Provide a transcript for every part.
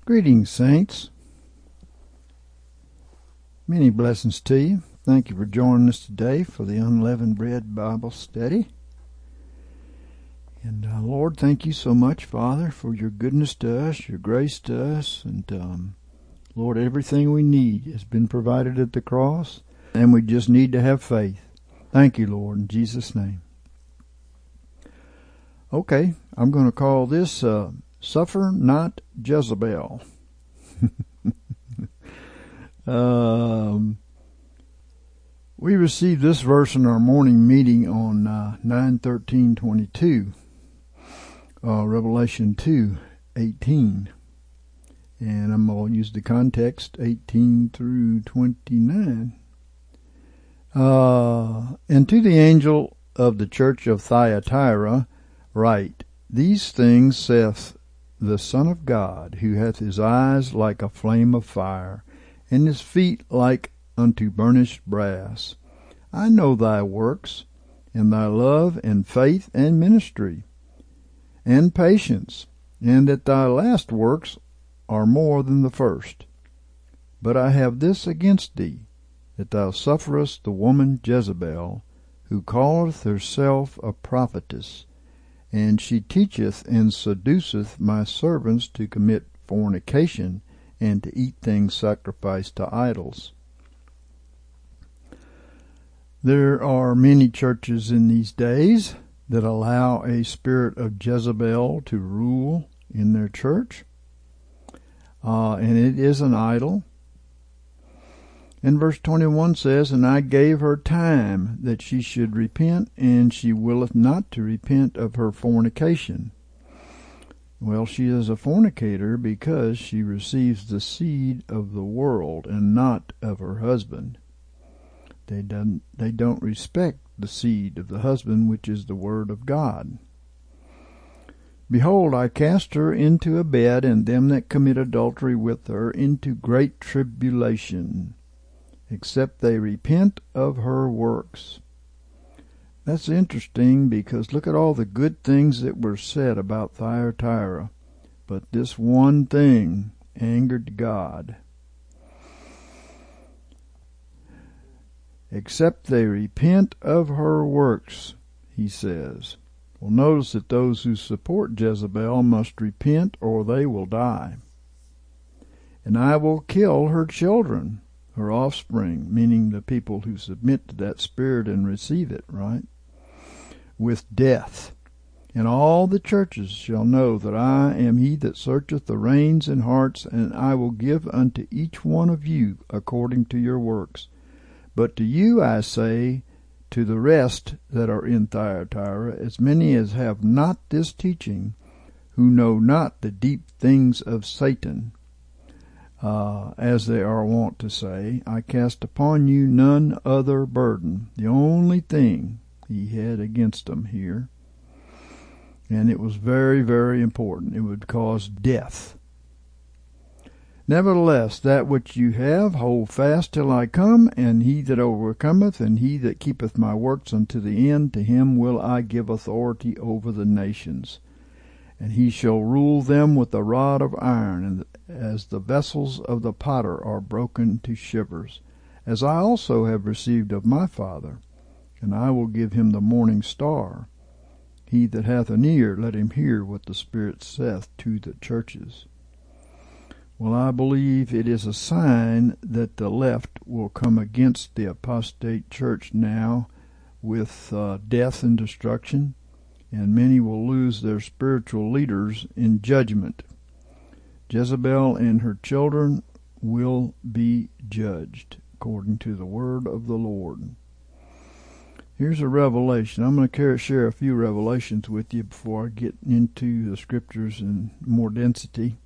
Greetings, saints. Many blessings to you. Thank you for joining us today for the Unleavened Bread Bible Study. And Lord, thank you so much, Father, for your goodness to us, your grace to us. And Lord, everything we need has been provided at the cross, and we just need to have faith. Thank you, Lord, in Jesus' name. Okay, I'm going to call this Suffer Not Jezebel. We received this verse in our morning meeting on 9/13/22, Revelation 2:18, and I'm going to use the context 18 through 29. And to the angel of the church of Thyatira write, These things saith the Son of God, who hath his eyes like a flame of fire, and his feet like unto burnished brass. I know thy works, and thy love, and faith, and ministry, and patience, and that thy last works are more than the first. But I have this against thee, that thou sufferest the woman Jezebel, who calleth herself a prophetess, and she teacheth and seduceth my servants to commit fornication, and to eat things sacrificed to idols. There are many churches in these days that allow a spirit of Jezebel to rule in their church, and it is an idol. And verse 21 says, And I gave her time that she should repent, and she willeth not to repent of her fornication. Well, she is a fornicator because she receives the seed of the world and not of her husband. They don't respect the seed of the husband, which is the word of God. Behold, I cast her into a bed, and them that commit adultery with her into great tribulation, except they repent of her works. That's interesting, because look at all the good things that were said about Thyatira, but this one thing angered God. Except they repent of her works, he says. Well, notice that those who support Jezebel must repent or they will die. And I will kill her children, her offspring, meaning the people who submit to that spirit and receive it, right? With death. And all the churches shall know that I am he that searcheth the reins and hearts, and I will give unto each one of you according to your works. But to you I say, to the rest that are in Thyatira, as many as have not this teaching, who know not the deep things of Satan, as they are wont to say, I cast upon you none other burden. The only thing he had against them here, and it was very, very important. It would cause death. Nevertheless, that which you have, hold fast till I come, and he that overcometh, and he that keepeth my works unto the end, to him will I give authority over the nations. And he shall rule them with a rod of iron, and as the vessels of the potter are broken to shivers, as I also have received of my Father. And I will give him the morning star. He that hath an ear, let him hear what the Spirit saith to the churches. Well, I believe it is a sign that the left will come against the apostate church now with death and destruction, and many will lose their spiritual leaders in judgment. Jezebel and her children will be judged according to the word of the Lord. Here's a revelation. I'm going to share a few revelations with you before I get into the scriptures in more density.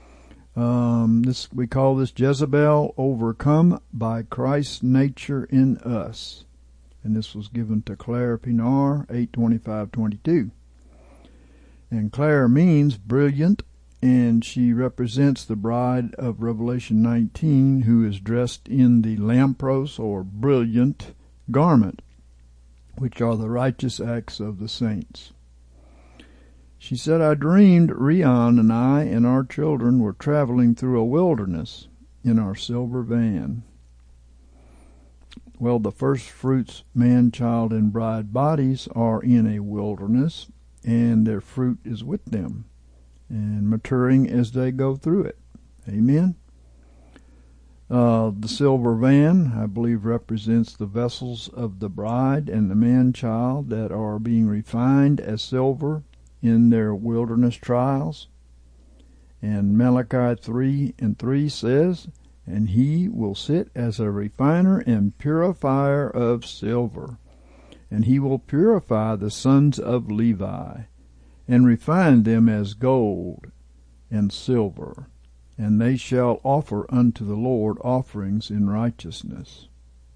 We call this Jezebel overcome by Christ's nature in us. And this was given to Claire Pinar, 8/25/22. And Claire means brilliant, and she represents the bride of Revelation 19, who is dressed in the lampros, or brilliant garment, which are the righteous acts of the saints. She said, I dreamed Rion and I and our children were traveling through a wilderness in our silver van. Well, the first fruits, man, child, and bride bodies are in a wilderness, and their fruit is with them and maturing as they go through it. Amen. The silver van, I believe, represents the vessels of the bride and the man-child that are being refined as silver in their wilderness trials. And Malachi 3:3 says, and he will sit as a refiner and purifier of silver, and he will purify the sons of Levi, and refine them as gold and silver, and they shall offer unto the Lord offerings in righteousness.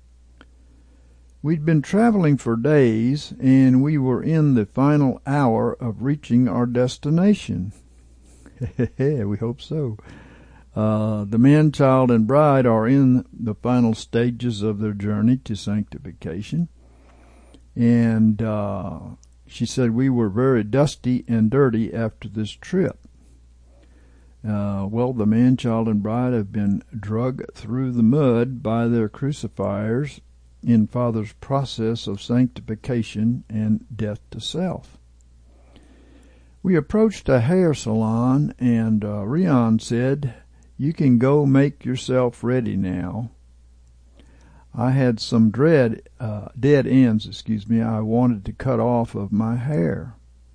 We'd been traveling for days, and we were in the final hour of reaching our destination. We hope so. The man, child, and bride are in the final stages of their journey to sanctification. And she said we were very dusty and dirty after this trip. Well, the man, child, and bride have been dragged through the mud by their crucifiers in Father's process of sanctification and death to self. We approached a hair salon, and Rion said, you can go make yourself ready now. I had some dead ends, I wanted to cut off of my hair.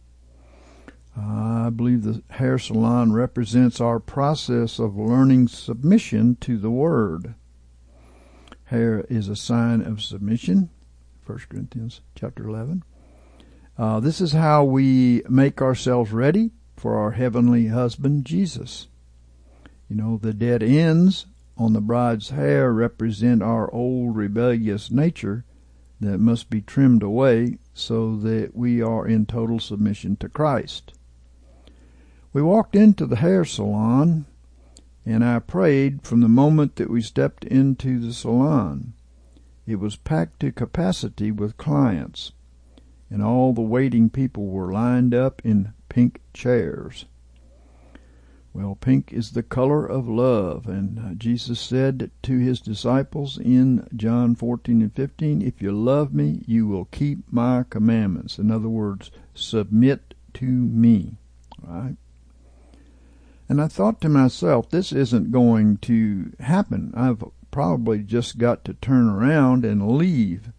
I believe the hair salon represents our process of learning submission to the Word. Hair is a sign of submission, 1 Corinthians chapter 11. This is how we make ourselves ready for our heavenly husband, Jesus. You know, the dead ends on the bride's hair represent our old rebellious nature that must be trimmed away so that we are in total submission to Christ. We walked into the hair salon, and I prayed from the moment that we stepped into the salon. It was packed to capacity with clients, and all the waiting people were lined up in pink chairs. Well, pink is the color of love, and Jesus said to his disciples in John 14:15, if you love me, you will keep my commandments. In other words, submit to me, right? And I thought to myself, this isn't going to happen. I've probably just got to turn around and leave.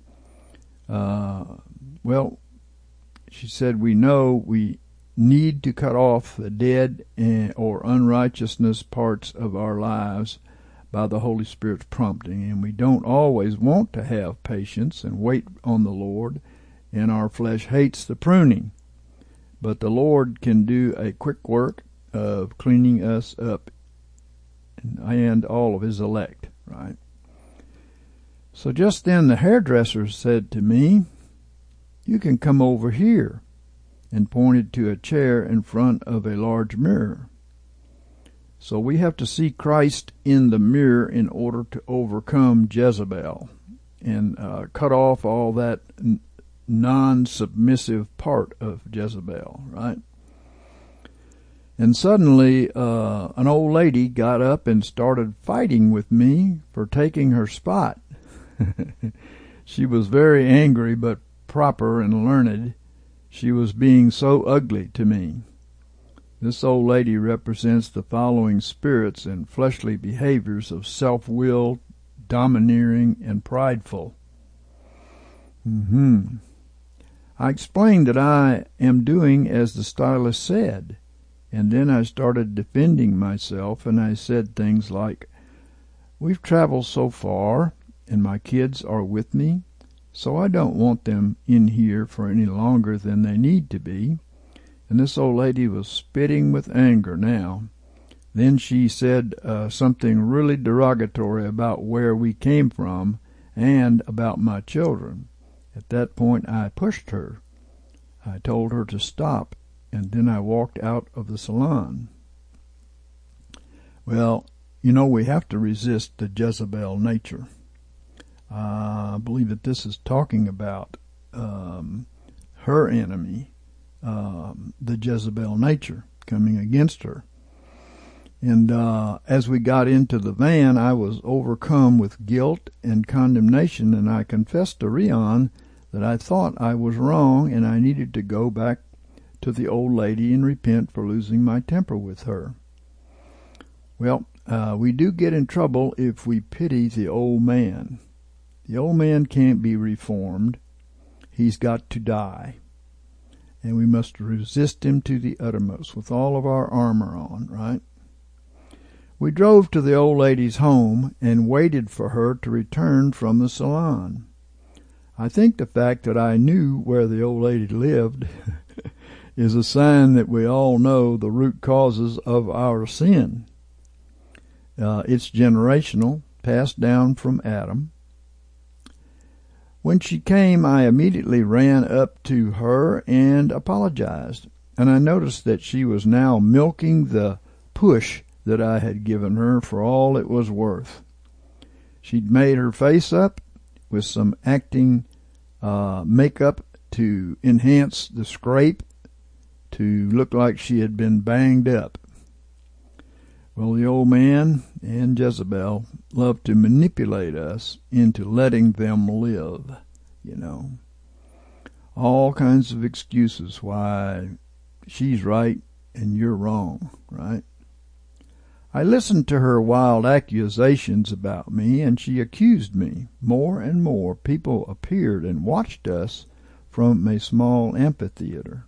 Well, she said, we know we need to cut off the dead or unrighteousness parts of our lives by the Holy Spirit's prompting, and we don't always want to have patience and wait on the Lord, and our flesh hates the pruning. But the Lord can do a quick work of cleaning us up and all of his elect, right? So just then the hairdresser said to me, you can come over here, and pointed to a chair in front of a large mirror. So we have to see Christ in the mirror in order to overcome Jezebel and cut off all that non-submissive part of Jezebel, right? And suddenly an old lady got up and started fighting with me for taking her spot. She was very angry but proper and learned. She was being so ugly to me. This old lady represents the following spirits and fleshly behaviors of self-willed, domineering, and prideful. I explained that I am doing as the stylist said, and then I started defending myself, and I said things like, we've traveled so far, and my kids are with me, so I don't want them in here for any longer than they need to be. And this old lady was spitting with anger now. Then she said something really derogatory about where we came from and about my children. At that point I pushed her. I told her to stop, and then I walked out of the salon. Well, you know, we have to resist the Jezebel nature. I believe that this is talking about her enemy, the Jezebel nature coming against her. And as we got into the van, I was overcome with guilt and condemnation, and I confessed to Rion that I thought I was wrong and I needed to go back to the old lady and repent for losing my temper with her. Well, we do get in trouble if we pity the old man. The old man can't be reformed. He's got to die. And we must resist him to the uttermost with all of our armor on, right? We drove to the old lady's home and waited for her to return from the salon. I think the fact that I knew where the old lady lived is a sign that we all know the root causes of our sin. It's generational, passed down from Adam. When she came, I immediately ran up to her and apologized, and I noticed that she was now milking the push that I had given her for all it was worth. She'd made her face up with some acting makeup to enhance the scrape to look like she had been banged up. Well, the old man and Jezebel love to manipulate us into letting them live, you know. All kinds of excuses why she's right and you're wrong, right? I listened to her wild accusations about me, and she accused me. More and more people appeared and watched us from a small amphitheater.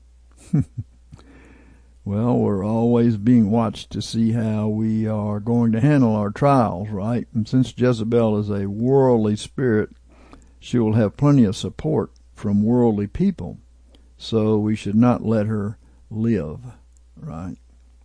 Well, we're always being watched to see how we are going to handle our trials, right? And since Jezebel is a worldly spirit, she will have plenty of support from worldly people. So we should not let her live, right?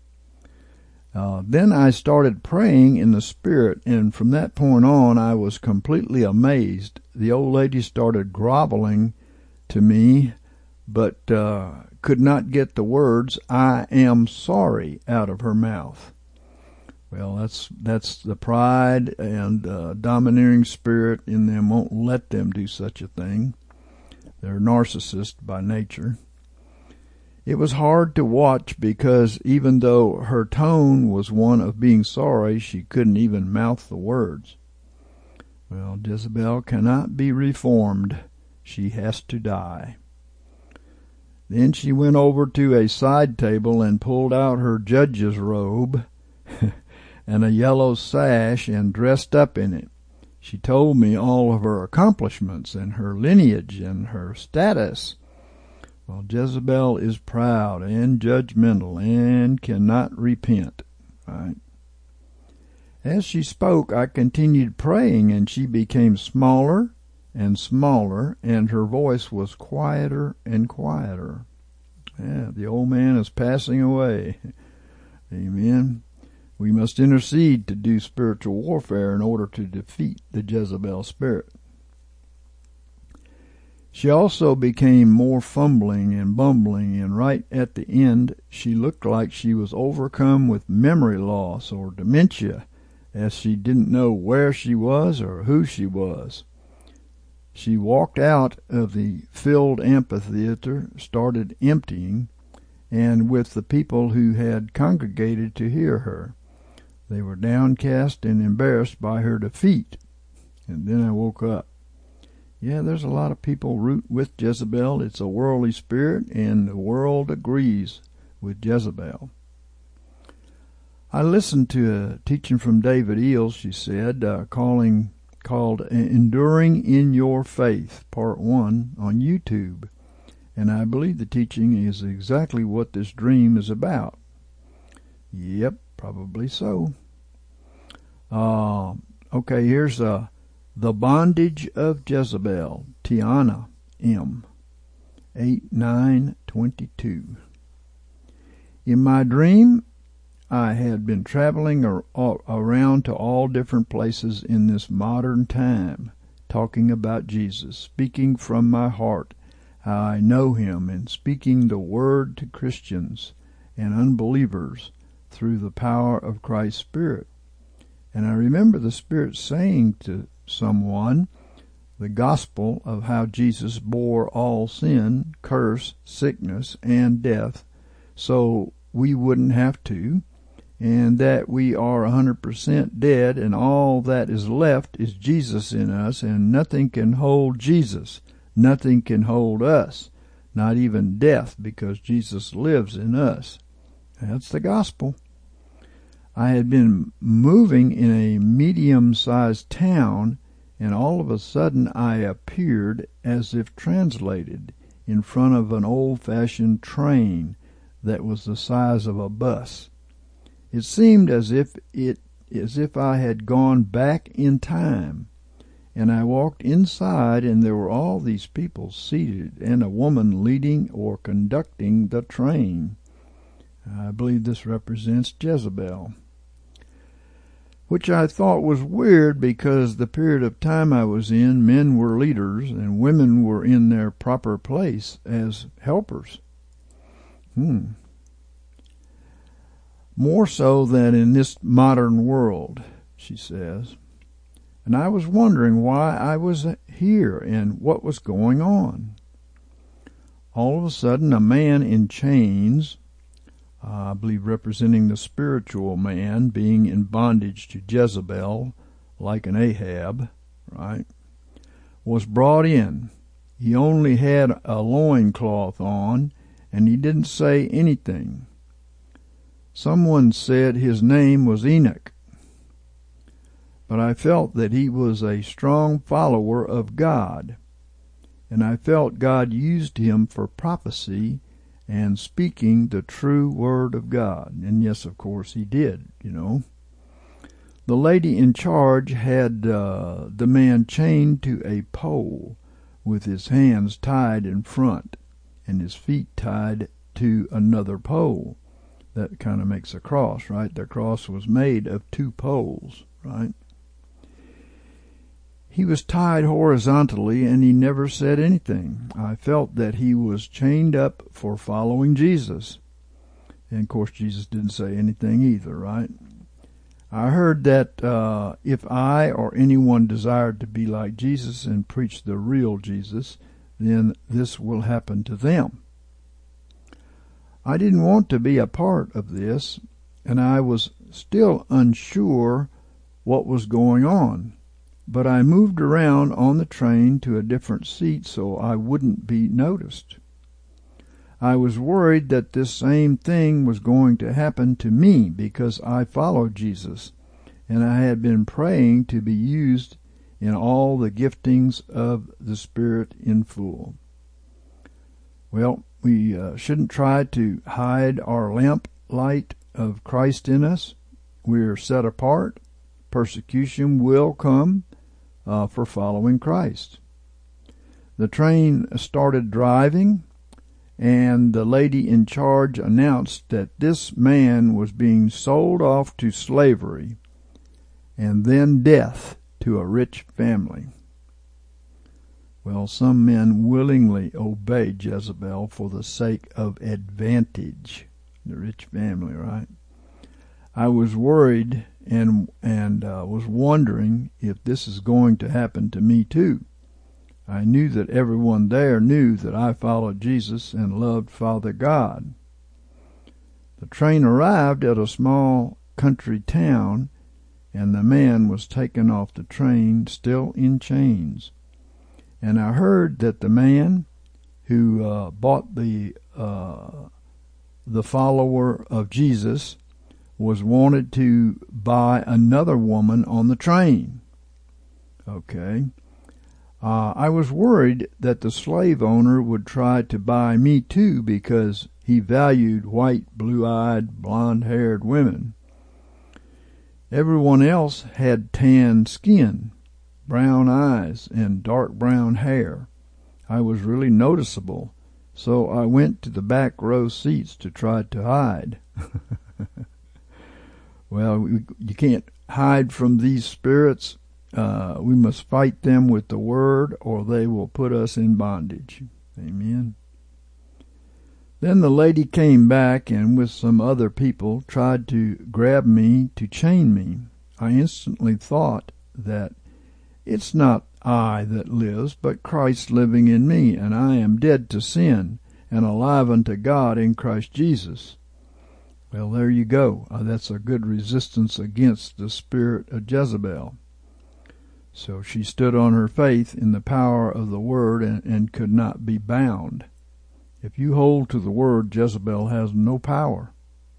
Then I started praying in the Spirit, and from that point on, I was completely amazed. The old lady started groveling to me, but could not get the words, "I am sorry," out of her mouth. Well, that's the pride and domineering spirit in them won't let them do such a thing. They're narcissists by nature. It was hard to watch because even though her tone was one of being sorry, she couldn't even mouth the words. Well, Jezebel cannot be reformed. She has to die. Then she went over to a side table and pulled out her judge's robe and a yellow sash and dressed up in it. She told me all of her accomplishments and her lineage and her status. Well, Jezebel is proud and judgmental and cannot repent. Right? As she spoke, I continued praying, and she became smaller and smaller, and her voice was quieter and quieter. Yeah, the old man is passing away. Amen. We must intercede to do spiritual warfare in order to defeat the Jezebel spirit. She also became more fumbling and bumbling, and right at the end she looked like she was overcome with memory loss or dementia, as she didn't know where she was or who she was. She walked out of the filled amphitheater, started emptying, and with the people who had congregated to hear her. They were downcast and embarrassed by her defeat. And then I woke up. Yeah, there's a lot of people root with Jezebel. It's a worldly spirit, and the world agrees with Jezebel. I listened to a teaching from David Eels, she said, called Enduring in Your Faith, Part 1, on YouTube. And I believe the teaching is exactly what this dream is about. Yep, probably so. Okay, here's The Bondage of Jezebel, Tiana M. 8/9/22. In my dream, I had been traveling around to all different places in this modern time, talking about Jesus, speaking from my heart how I know him, and speaking the word to Christians and unbelievers through the power of Christ's Spirit. And I remember the Spirit saying to someone, the gospel of how Jesus bore all sin, curse, sickness, and death, so we wouldn't have to, and that we are 100% dead, and all that is left is Jesus in us, and nothing can hold Jesus. Nothing can hold us, not even death, because Jesus lives in us. That's the gospel. I had been moving in a medium-sized town, and all of a sudden I appeared, as if translated, in front of an old-fashioned train that was the size of a bus. It seemed as if I had gone back in time, and I walked inside, and there were all these people seated, and a woman leading or conducting the train. I believe this represents Jezebel, which I thought was weird because the period of time I was in, men were leaders and women were in their proper place as helpers. More so than in this modern world, she says. And I was wondering why I was here and what was going on. All of a sudden, a man in chains, I believe representing the spiritual man being in bondage to Jezebel, like an Ahab, right, was brought in. He only had a loincloth on, and he didn't say anything. Someone said his name was Enoch, but I felt that he was a strong follower of God, and I felt God used him for prophecy and speaking the true word of God. And yes, of course, he did, The lady in charge had the man chained to a pole with his hands tied in front and his feet tied to another pole. That kind of makes a cross, right? The cross was made of two poles, right? He was tied horizontally, and he never said anything. I felt that he was chained up for following Jesus. And, of course, Jesus didn't say anything either, right? I heard that if I or anyone desired to be like Jesus and preach the real Jesus, then this will happen to them. I didn't want to be a part of this, and I was still unsure what was going on. But I moved around on the train to a different seat so I wouldn't be noticed. I was worried that this same thing was going to happen to me because I followed Jesus, and I had been praying to be used in all the giftings of the Spirit in full. Well, we shouldn't try to hide our lamplight of Christ in us. We're set apart. Persecution will come for following Christ. The train started driving, and the lady in charge announced that this man was being sold off to slavery and then death to a rich family. Well, some men willingly obey Jezebel for the sake of advantage. The rich family, right? I was worried and was wondering if this is going to happen to me too. I knew that everyone there knew that I followed Jesus and loved Father God. The train arrived at a small country town, and the man was taken off the train, still in chains. And I heard that the man who bought the follower of Jesus was wanted to buy another woman on the train. Okay. I was worried that the slave owner would try to buy me too because he valued white, blue-eyed, blonde-haired women. Everyone else had tan skin, brown eyes, and dark brown hair. I was really noticeable, so I went to the back row seats to try to hide. Well, you can't hide from these spirits. We must fight them with the word, or they will put us in bondage. Amen. Then the lady came back and with some other people tried to grab me to chain me. I instantly thought that it's not I that lives, but Christ living in me, and I am dead to sin, and alive unto God in Christ Jesus. Well, there you go. That's a good resistance against the spirit of Jezebel. So she stood on her faith in the power of the Word and could not be bound. If you hold to the Word, Jezebel has no power.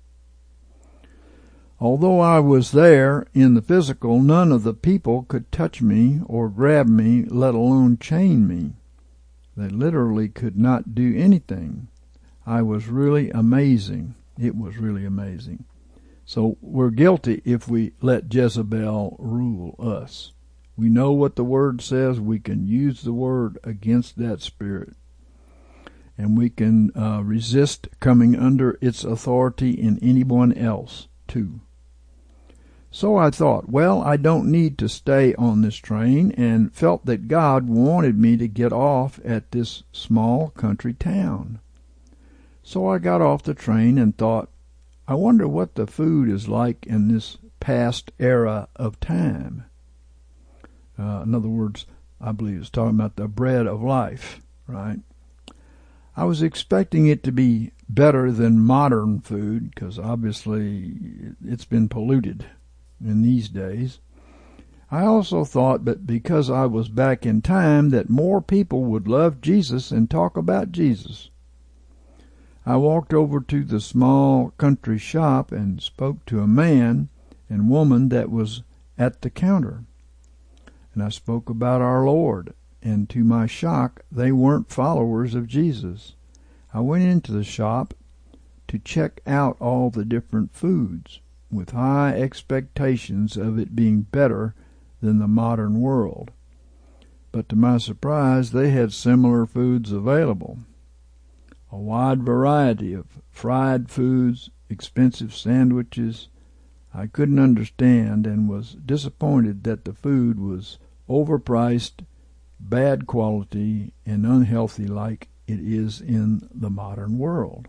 Although I was there in the physical, none of the people could touch me or grab me, let alone chain me. They literally could not do anything. I was really amazing. It was really amazing. So we're guilty if we let Jezebel rule us. We know what the Word says. We can use the Word against that spirit. And we can resist coming under its authority in anyone else, too. So I thought, well, I don't need to stay on this train, and felt that God wanted me to get off at this small country town. So I got off the train and thought, I wonder what the food is like in this past era of time. In other words, I believe it's talking about the bread of life, right? I was expecting it to be better than modern food, because obviously it's been polluted in these days. I also thought that because I was back in time, that more people would love Jesus and talk about Jesus. I walked over to the small country shop and spoke to a man and woman that was at the counter. And I spoke about our Lord, and to my shock, they weren't followers of Jesus. I went into the shop to check out all the different foods, with high expectations of it being better than the modern world. But to my surprise, they had similar foods available. A wide variety of fried foods, expensive sandwiches. I couldn't understand and was disappointed that the food was overpriced, bad quality, and unhealthy like it is in the modern world.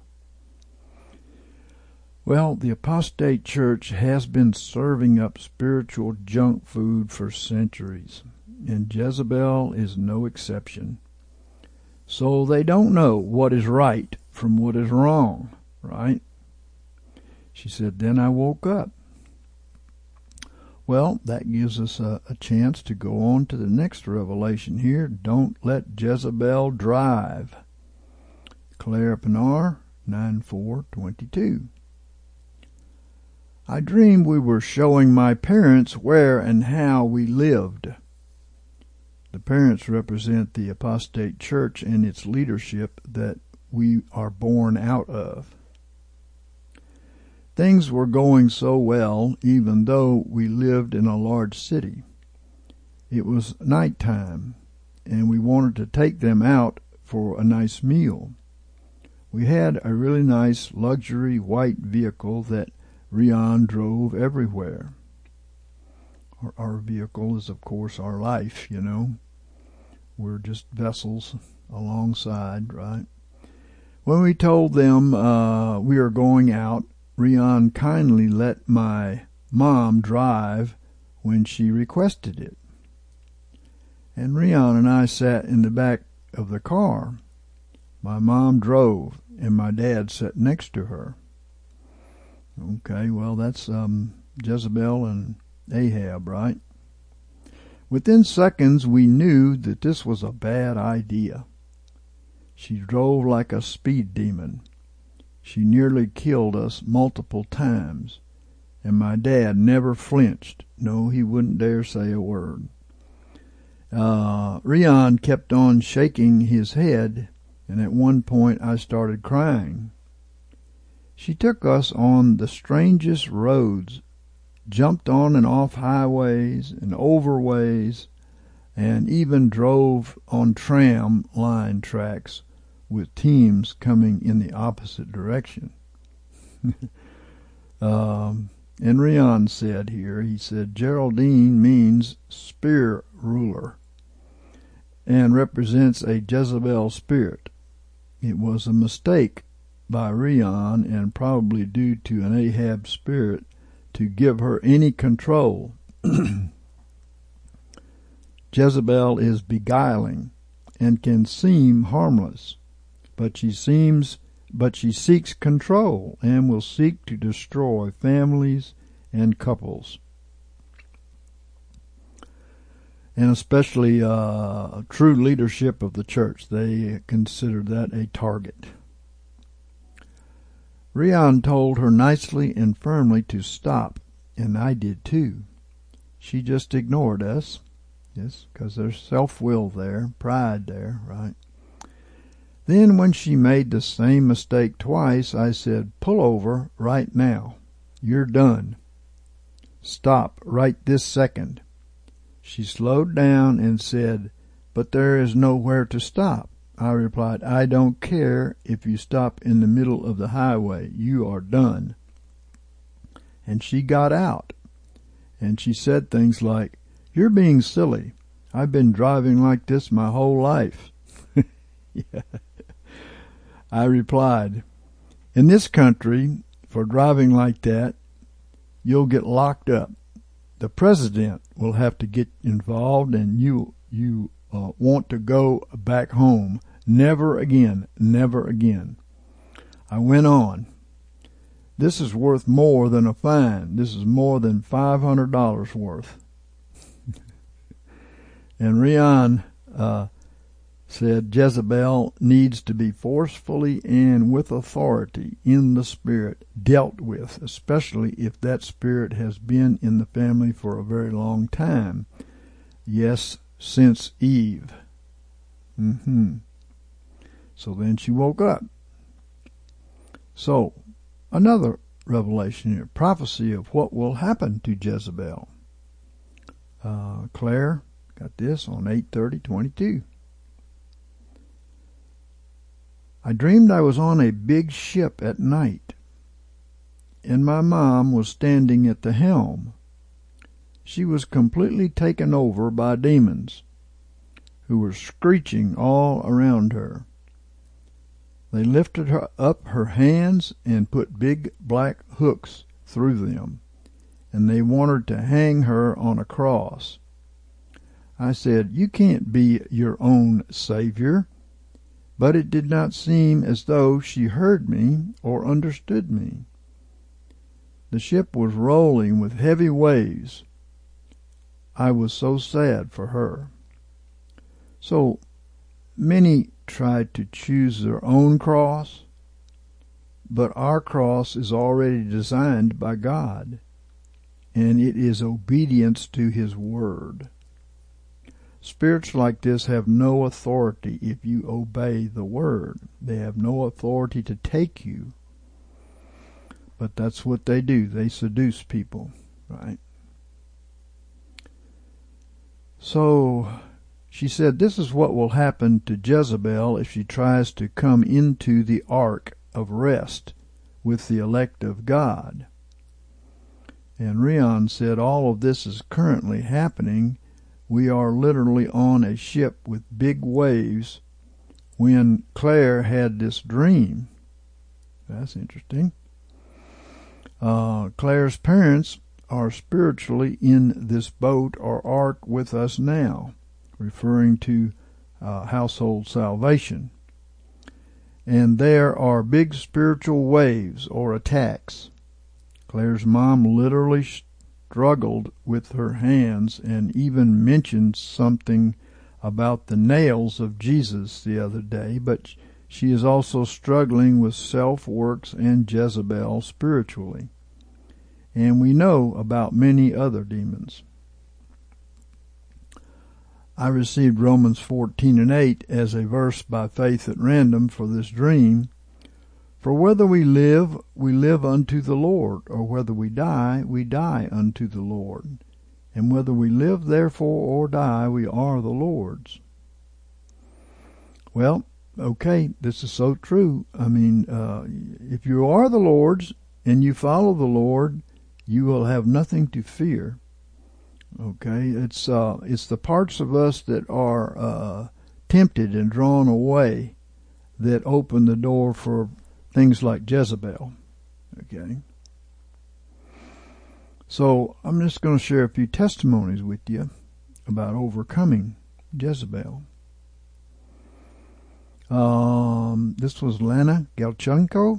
Well, the apostate church has been serving up spiritual junk food for centuries, and Jezebel is no exception. So they don't know what is right from what is wrong, right? She said, then I woke up. Well, that gives us a chance to go on to the next revelation here. Don't let Jezebel drive. Claire Pinar, 9:4-22. I dreamed we were showing my parents where and how we lived. The parents represent the apostate church and its leadership that we are born out of. Things were going so well, even though we lived in a large city. It was nighttime, and we wanted to take them out for a nice meal. We had a really nice luxury white vehicle that Rian drove everywhere. Our vehicle is, of course, our life, you know. We're just vessels alongside, right? When we told them we are going out, Rian kindly let my mom drive when she requested it. And Rian and I sat in the back of the car. My mom drove, and my dad sat next to her. Okay, well, that's Jezebel and Ahab, right? Within seconds, we knew that this was a bad idea. She drove like a speed demon. She nearly killed us multiple times, and my dad never flinched. No, he wouldn't dare say a word. Rian kept on shaking his head, and at one point I started crying. She took us on the strangest roads, jumped on and off highways and overways, and even drove on tram line tracks with teams coming in the opposite direction. And Rian said here, he said, Geraldine means spear ruler and represents a Jezebel spirit. It was a mistake by Rian, and probably due to an Ahab spirit, to give her any control. Jezebel is beguiling and can seem harmless, but she seeks control and will seek to destroy families and couples, and especially true leadership of the church. They consider that a target. Rian told her nicely and firmly to stop, and I did too. She just ignored us. Yes, because there's self-will there, pride there, right? Then when she made the same mistake twice, I said, "Pull over right now. You're done. Stop right this second." She slowed down and said, "But there is nowhere to stop." I replied, "I don't care if you stop in the middle of the highway. You are done." And she got out, and she said things like, "You're being silly. I've been driving like this my whole life." Yeah. I replied, "In this country, for driving like that, you'll get locked up. The president will have to get involved, and you want to go back home. Never again, never again." I went on, "This is worth more than a fine. This is more than $500 worth." And Rian said Jezebel needs to be forcefully and with authority in the spirit dealt with, especially if that spirit has been in the family for a very long time. Yes, since Eve. So then she woke up. So, another revelation here, prophecy of what will happen to Jezebel. Claire got this on 8/30/22. I dreamed I was on a big ship at night, and my mom was standing at the helm. She was completely taken over by demons, who were screeching all around her. They lifted up her hands and put big black hooks through them, and they wanted to hang her on a cross. I said, "You can't be your own Savior." But it did not seem as though she heard me or understood me. The ship was rolling with heavy waves. I was so sad for her. So many tried to choose their own cross, but our cross is already designed by God, and it is obedience to His Word. Spirits like this have no authority if you obey the Word. They have no authority to take you. But that's what they do. They seduce people, right? So she said, this is what will happen to Jezebel if she tries to come into the ark of rest with the elect of God. And Rian said, all of this is currently happening. We are literally on a ship with big waves when Claire had this dream. That's interesting. Claire's parents are spiritually in this boat or ark with us now, referring to household salvation. And there are big spiritual waves or attacks. Claire's mom literally struggled with her hands and even mentioned something about the nails of Jesus the other day, but she is also struggling with self-works and Jezebel spiritually. And we know about many other demons. I received Romans 14:8 as a verse by faith at random for this dream. For whether we live unto the Lord, or whether we die unto the Lord. And whether we live therefore or die, we are the Lord's. Well, okay, this is so true. I mean, if you are the Lord's and you follow the Lord, you will have nothing to fear. Okay, it's the parts of us that are tempted and drawn away that open the door for things like Jezebel. Okay. So I'm just going to share a few testimonies with you about overcoming Jezebel. This was Lana Galchenko,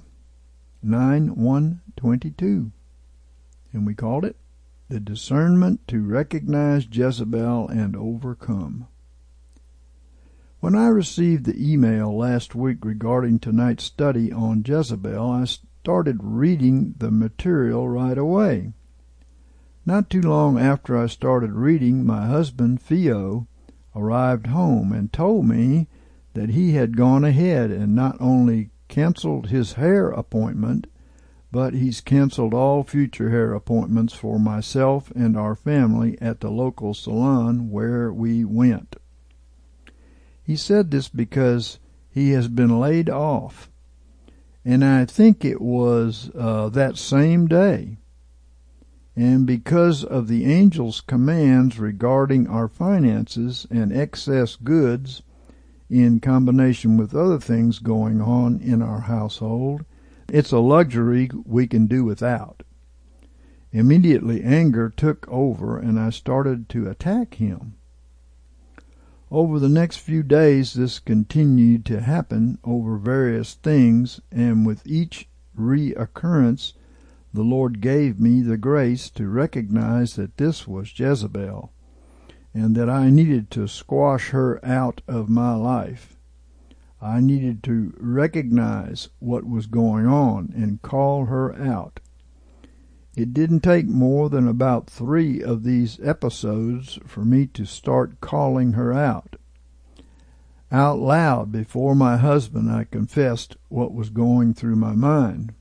9/1/22, and we called it The Discernment to Recognize Jezebel and Overcome. When I received the email last week regarding tonight's study on Jezebel, I started reading the material right away. Not too long after I started reading, my husband, Theo, arrived home and told me that he had gone ahead and not only canceled his hair appointment, but he's canceled all future hair appointments for myself and our family at the local salon where we went. He said this because he has been laid off, and I think it was that same day. And because of the angel's commands regarding our finances and excess goods, in combination with other things going on in our household, it's a luxury we can do without. Immediately anger took over and I started to attack him. Over the next few days this continued to happen over various things, and with each reoccurrence the Lord gave me the grace to recognize that this was Jezebel, and that I needed to squash her out of my life. I needed to recognize what was going on and call her out. It didn't take more than about 3 of these episodes for me to start calling her out. Out loud before my husband, I confessed what was going through my mind.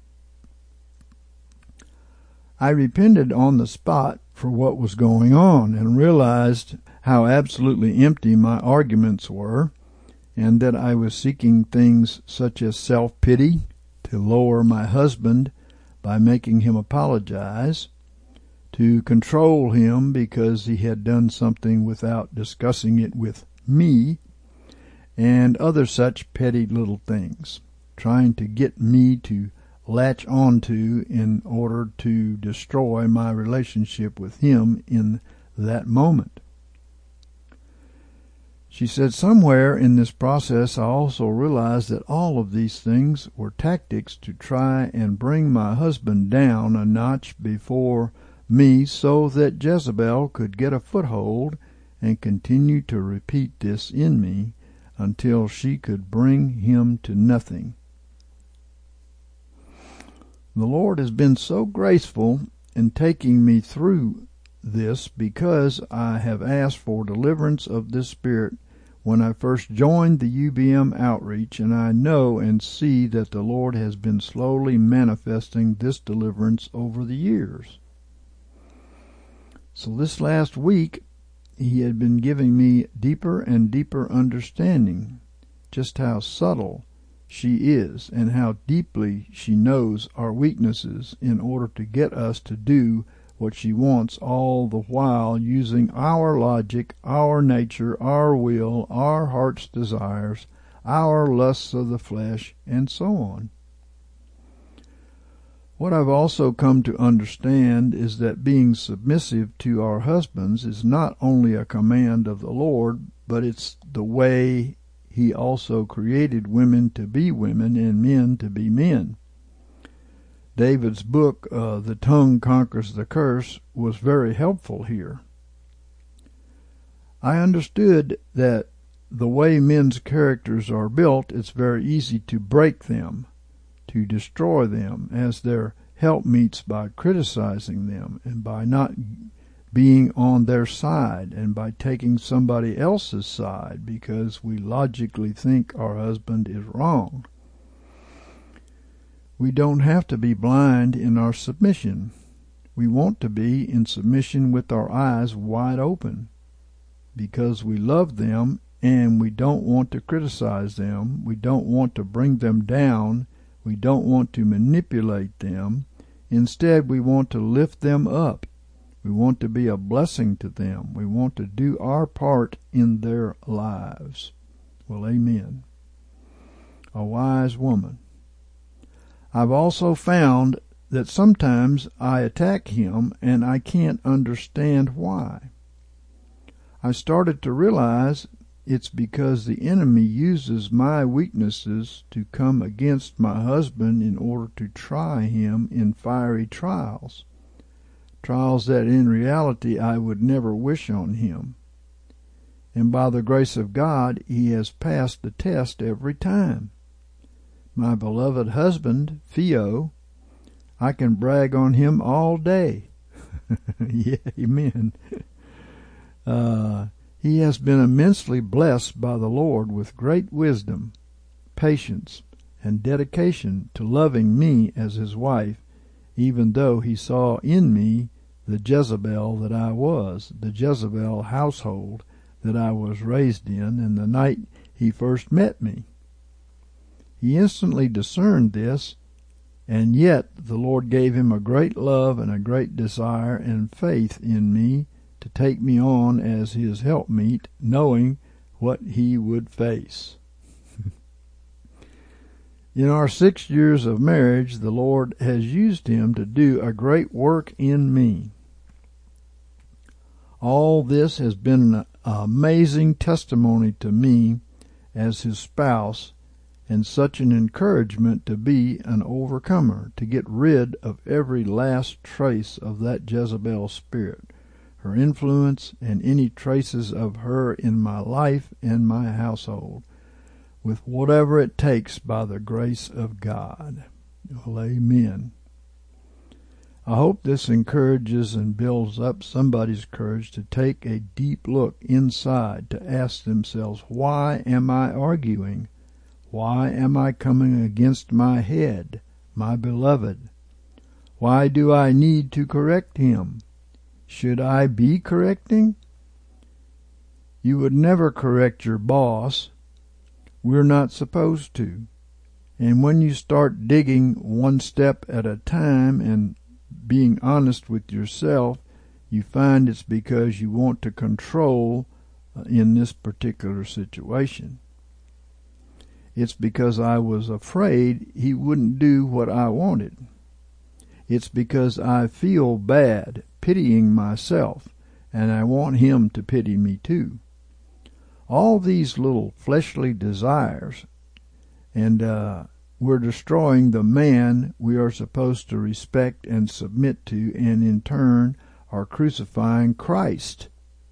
I repented on the spot for what was going on and realized how absolutely empty my arguments were, and that I was seeking things such as self-pity to lower my husband by making him apologize, to control him because he had done something without discussing it with me, and other such petty little things, trying to get me to latch onto in order to destroy my relationship with him in that moment. She said, somewhere in this process I also realized that all of these things were tactics to try and bring my husband down a notch before me so that Jezebel could get a foothold and continue to repeat this in me until she could bring him to nothing. The Lord has been so graceful in taking me through this because I have asked for deliverance of this spirit when I first joined the UBM outreach, and I know and see that the Lord has been slowly manifesting this deliverance over the years. So this last week, He had been giving me deeper and deeper understanding just how subtle she is and how deeply she knows our weaknesses in order to get us to do what she wants, all the while using our logic, our nature, our will, our heart's desires, our lusts of the flesh, and so on. What I've also come to understand is that being submissive to our husbands is not only a command of the Lord, but it's the way He also created women to be women and men to be men. David's book, The Tongue Conquers the Curse, was very helpful here. I understood that the way men's characters are built, it's very easy to break them, to destroy them as their helpmeets by criticizing them and by not being on their side and by taking somebody else's side because we logically think our husband is wrong. We don't have to be blind in our submission. We want to be in submission with our eyes wide open because we love them and we don't want to criticize them. We don't want to bring them down. We don't want to manipulate them. Instead, we want to lift them up. We want to be a blessing to them. We want to do our part in their lives. Well, amen. A wise woman. I've also found that sometimes I attack him and I can't understand why. I started to realize it's because the enemy uses my weaknesses to come against my husband in order to try him in fiery trials. Trials that in reality I would never wish on him. And by the grace of God, he has passed the test every time. My beloved husband, Theo, I can brag on him all day. Yeah, amen. He has been immensely blessed by the Lord with great wisdom, patience, and dedication to loving me as his wife, even though he saw in me the Jezebel that I was, the Jezebel household that I was raised in, and the night he first met me. He instantly discerned this, and yet the Lord gave him a great love and a great desire and faith in me to take me on as his helpmeet, knowing what he would face. In our 6 years of marriage, the Lord has used him to do a great work in me. All this has been an amazing testimony to me as his spouse, and such an encouragement to be an overcomer, to get rid of every last trace of that Jezebel spirit, her influence, and any traces of her in my life and my household, with whatever it takes by the grace of God. Well, amen. I hope this encourages and builds up somebody's courage to take a deep look inside, to ask themselves, why am I arguing? Why am I coming against my head, my beloved? Why do I need to correct him? Should I be correcting? You would never correct your boss. We're not supposed to. And when you start digging one step at a time and being honest with yourself, you find it's because you want to control in this particular situation. It's because I was afraid he wouldn't do what I wanted. It's because I feel bad, pitying myself, and I want him to pity me too. All these little fleshly desires, and we're destroying the man we are supposed to respect and submit to, and in turn are crucifying Christ.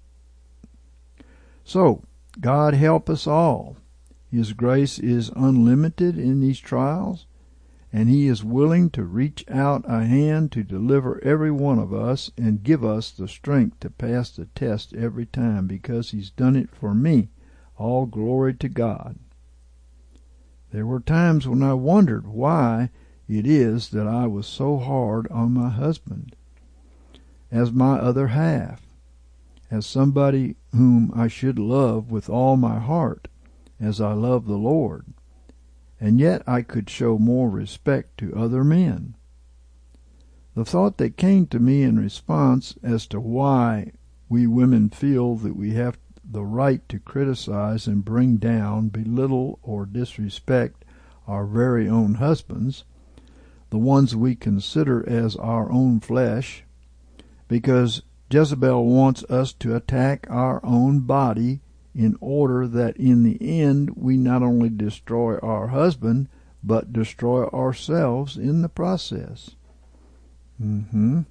So, God help us all. His grace is unlimited in these trials, and he is willing to reach out a hand to deliver every one of us and give us the strength to pass the test every time, because he's done it for me. All glory to God. There were times when I wondered why it is that I was so hard on my husband, as my other half, as somebody whom I should love with all my heart, as I love the Lord, and yet I could show more respect to other men. The thought that came to me in response as to why we women feel that we have the right to criticize and bring down, belittle, or disrespect our very own husbands, the ones we consider as our own flesh, because Jezebel wants us to attack our own body in order that in the end we not only destroy our husband, but destroy ourselves in the process. In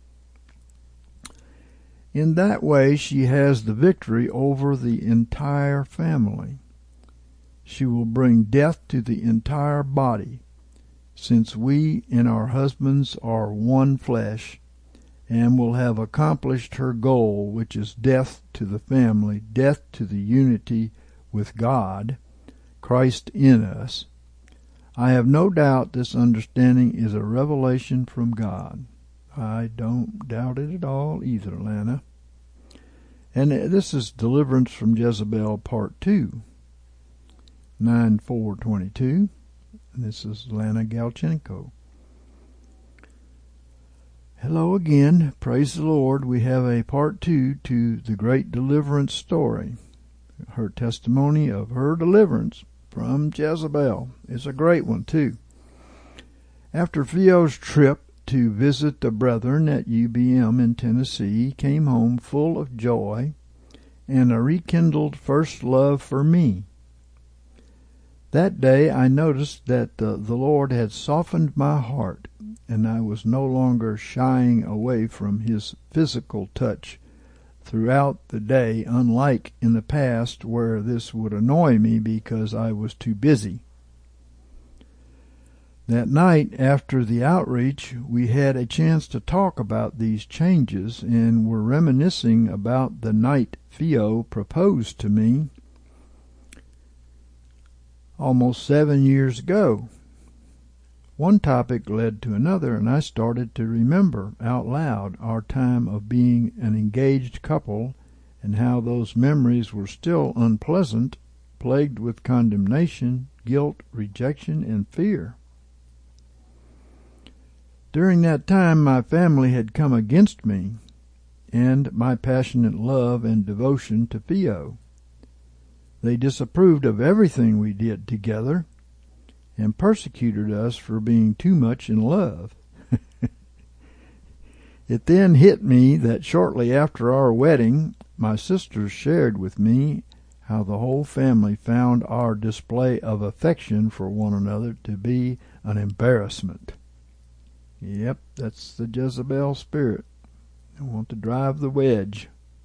that way, she has the victory over the entire family. She will bring death to the entire body, since we and our husbands are one flesh, and will have accomplished her goal, which is death to the family, death to the unity with God, Christ in us. I have no doubt this understanding is a revelation from God. I don't doubt it at all either, Lana. And this is Deliverance from Jezebel, Part 2, 9/4/22. And this is Lana Galchenko. Hello again. Praise the Lord. We have a Part 2 to the great deliverance story. Her testimony of her deliverance from Jezebel is a great one, too. After Theo's trip to visit the brethren at UBM in Tennessee, he came home full of joy and a rekindled first love for me. That day I noticed that the Lord had softened my heart, and I was no longer shying away from His physical touch throughout the day, unlike in the past where this would annoy me because I was too busy. That night after the outreach, we had a chance to talk about these changes and were reminiscing about the night Theo proposed to me almost 7 years ago. One topic led to another, and I started to remember out loud our time of being an engaged couple and how those memories were still unpleasant, plagued with condemnation, guilt, rejection, and fear. During that time, my family had come against me and my passionate love and devotion to Theo. They disapproved of everything we did together and persecuted us for being too much in love. It then hit me that shortly after our wedding, my sisters shared with me how the whole family found our display of affection for one another to be an embarrassment. Yep, that's the Jezebel spirit. I want to drive the wedge.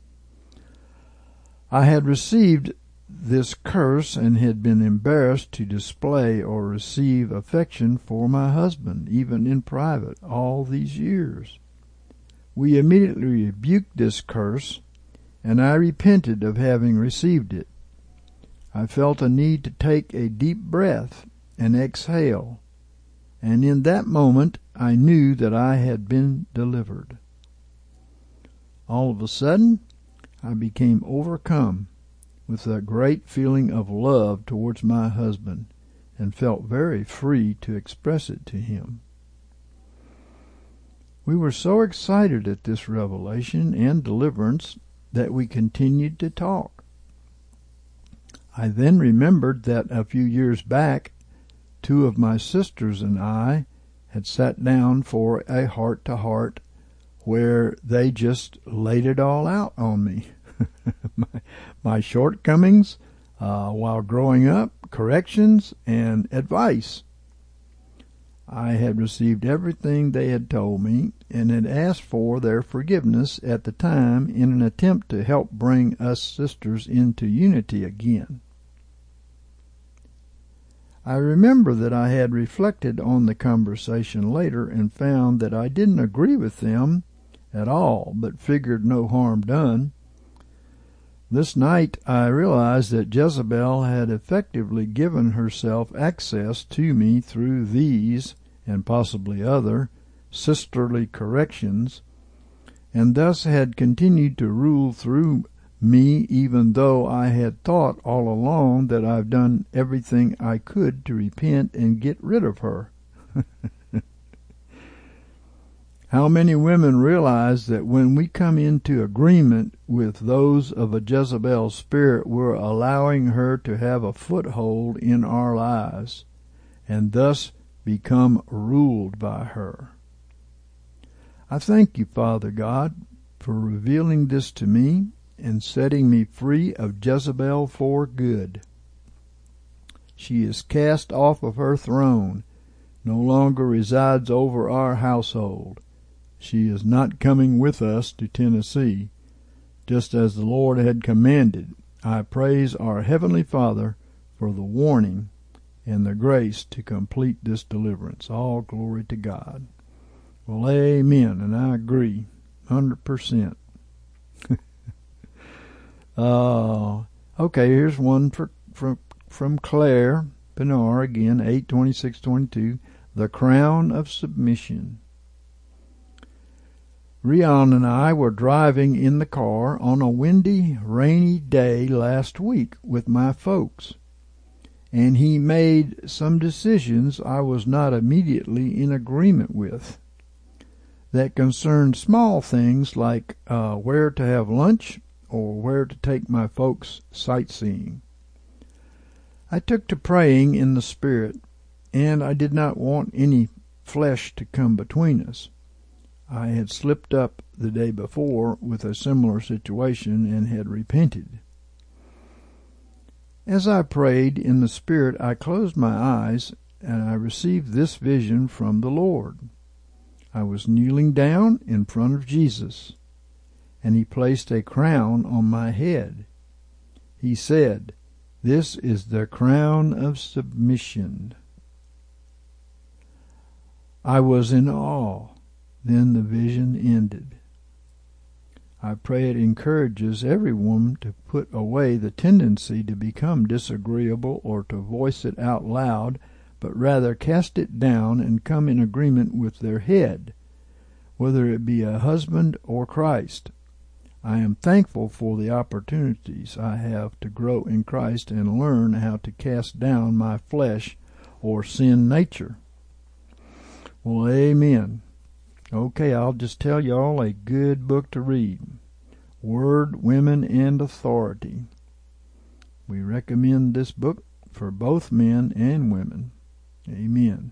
I had received this curse and had been embarrassed to display or receive affection for my husband, even in private, all these years. We immediately rebuked this curse, and I repented of having received it. I felt a need to take a deep breath and exhale, and in that moment I knew that I had been delivered. All of a sudden, I became overcome with a great feeling of love towards my husband and felt very free to express it to him. We were so excited at this revelation and deliverance that we continued to talk. I then remembered that a few years back, 2 of my sisters and I had sat down for a heart-to-heart where they just laid it all out on me. my shortcomings while growing up, corrections, and advice. I had received everything they had told me and had asked for their forgiveness at the time in an attempt to help bring us sisters into unity again. I remember that I had reflected on the conversation later and found that I didn't agree with them at all, but figured no harm done. This night I realized that Jezebel had effectively given herself access to me through these, and possibly other, sisterly corrections, and thus had continued to rule through me, even though I had thought all along that I've done everything I could to repent and get rid of her. How many women realize that when we come into agreement with those of a Jezebel spirit, we're allowing her to have a foothold in our lives and thus become ruled by her? I thank you, Father God, for revealing this to me and setting me free of Jezebel for good. She is cast off of her throne, no longer resides over our household. She is not coming with us to Tennessee, just as the Lord had commanded. I praise our Heavenly Father for the warning and the grace to complete this deliverance. All glory to God. Well, amen, and I agree 100%. Okay, here's one from Claire Pinar again, 8/26/22. The Crown of Submission. Rion and I were driving in the car on a windy, rainy day last week with my folks, and he made some decisions I was not immediately in agreement with that concerned small things like where to have lunch or where to take my folks sightseeing. I took to praying in the Spirit, and I did not want any flesh to come between us. I had slipped up the day before with a similar situation and had repented. As I prayed in the Spirit, I closed my eyes and I received this vision from the Lord. I was kneeling down in front of Jesus, and He placed a crown on my head. He said, "This is the crown of submission." I was in awe. Then the vision ended. I pray it encourages every woman to put away the tendency to become disagreeable or to voice it out loud, but rather cast it down and come in agreement with their head, whether it be a husband or Christ. I am thankful for the opportunities I have to grow in Christ and learn how to cast down my flesh or sin nature. Well, amen. Okay, I'll just tell y'all a good book to read. Word, Women, and Authority. We recommend this book for both men and women. Amen.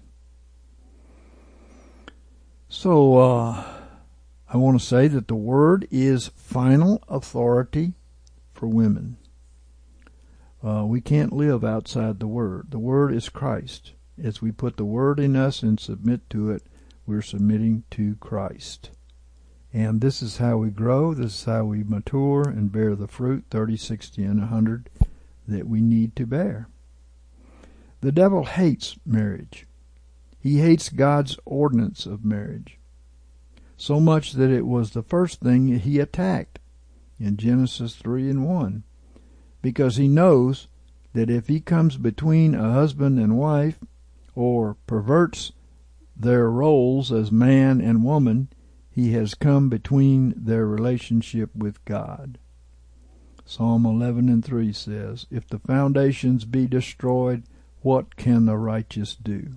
So, I want to say that the Word is final authority for women. We can't live outside the Word. The Word is Christ. As we put the Word in us and submit to it, we're submitting to Christ. And this is how we grow, this is how we mature and bear the fruit, 30, 60, and 100, that we need to bear. The devil hates marriage. He hates God's ordinance of marriage, so much that it was the first thing he attacked in Genesis 3:1, because he knows that if he comes between a husband and wife, or perverts their roles as man and woman, he has come between their relationship with God. Psalm 11:3 says, "If the foundations be destroyed, what can the righteous do?"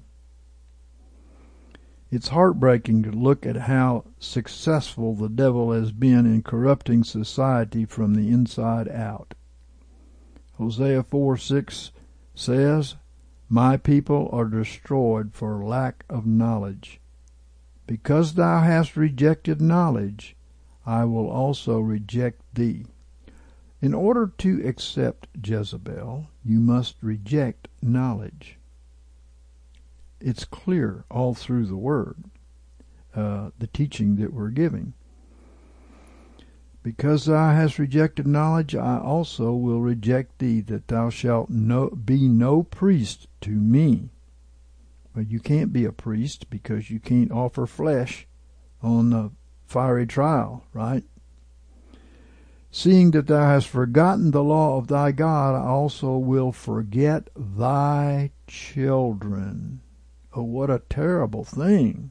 It's heartbreaking to look at how successful the devil has been in corrupting society from the inside out. Hosea 4:6 says, "My people are destroyed for lack of knowledge. Because thou hast rejected knowledge, I will also reject thee." In order to accept Jezebel, you must reject knowledge. It's clear all through the Word, the teaching that we're giving. Because thou hast rejected knowledge, I also will reject thee, that thou shalt be no priest to me. But you can't be a priest because you can't offer flesh on the fiery trial, right? Seeing that thou hast forgotten the law of thy God, I also will forget thy children. Oh, what a terrible thing.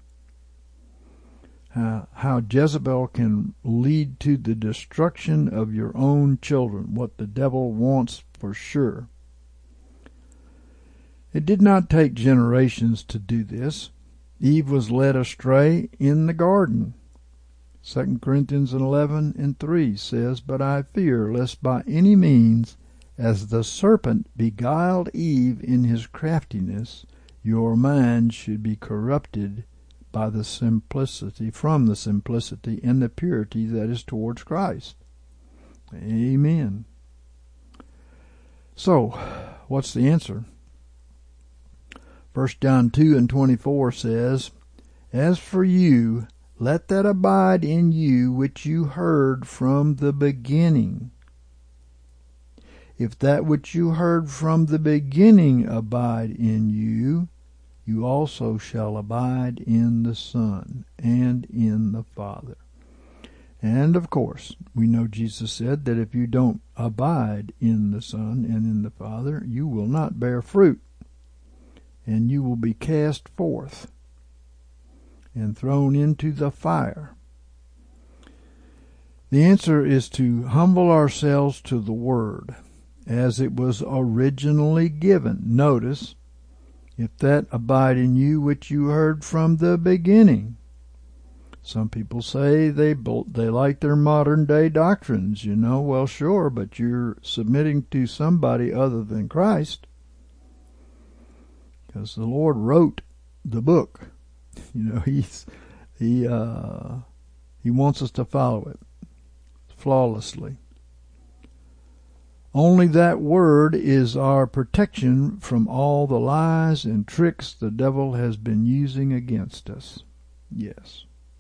How Jezebel can lead to the destruction of your own children, what the devil wants for sure. It did not take generations to do this. Eve was led astray in the garden. 2 Corinthians 11:3 says, "But I fear lest by any means, as the serpent beguiled Eve in his craftiness, your mind should be corrupted by the simplicity, from the simplicity and the purity that is towards Christ." Amen. So, what's the answer? 1 John 2:24 says, "As for you, let that abide in you which you heard from the beginning. If that which you heard from the beginning abide in you, you also shall abide in the Son and in the Father." And of course, we know Jesus said that if you don't abide in the Son and in the Father, you will not bear fruit, and you will be cast forth and thrown into the fire. The answer is to humble ourselves to the Word as it was originally given. Notice, if that abide in you which you heard from the beginning. Some people say they like their modern day doctrines, you know. Well, sure, but you're submitting to somebody other than Christ, because the Lord wrote the book. You know, he He wants us to follow it flawlessly. Only that word is our protection from all the lies and tricks the devil has been using against us. Yes.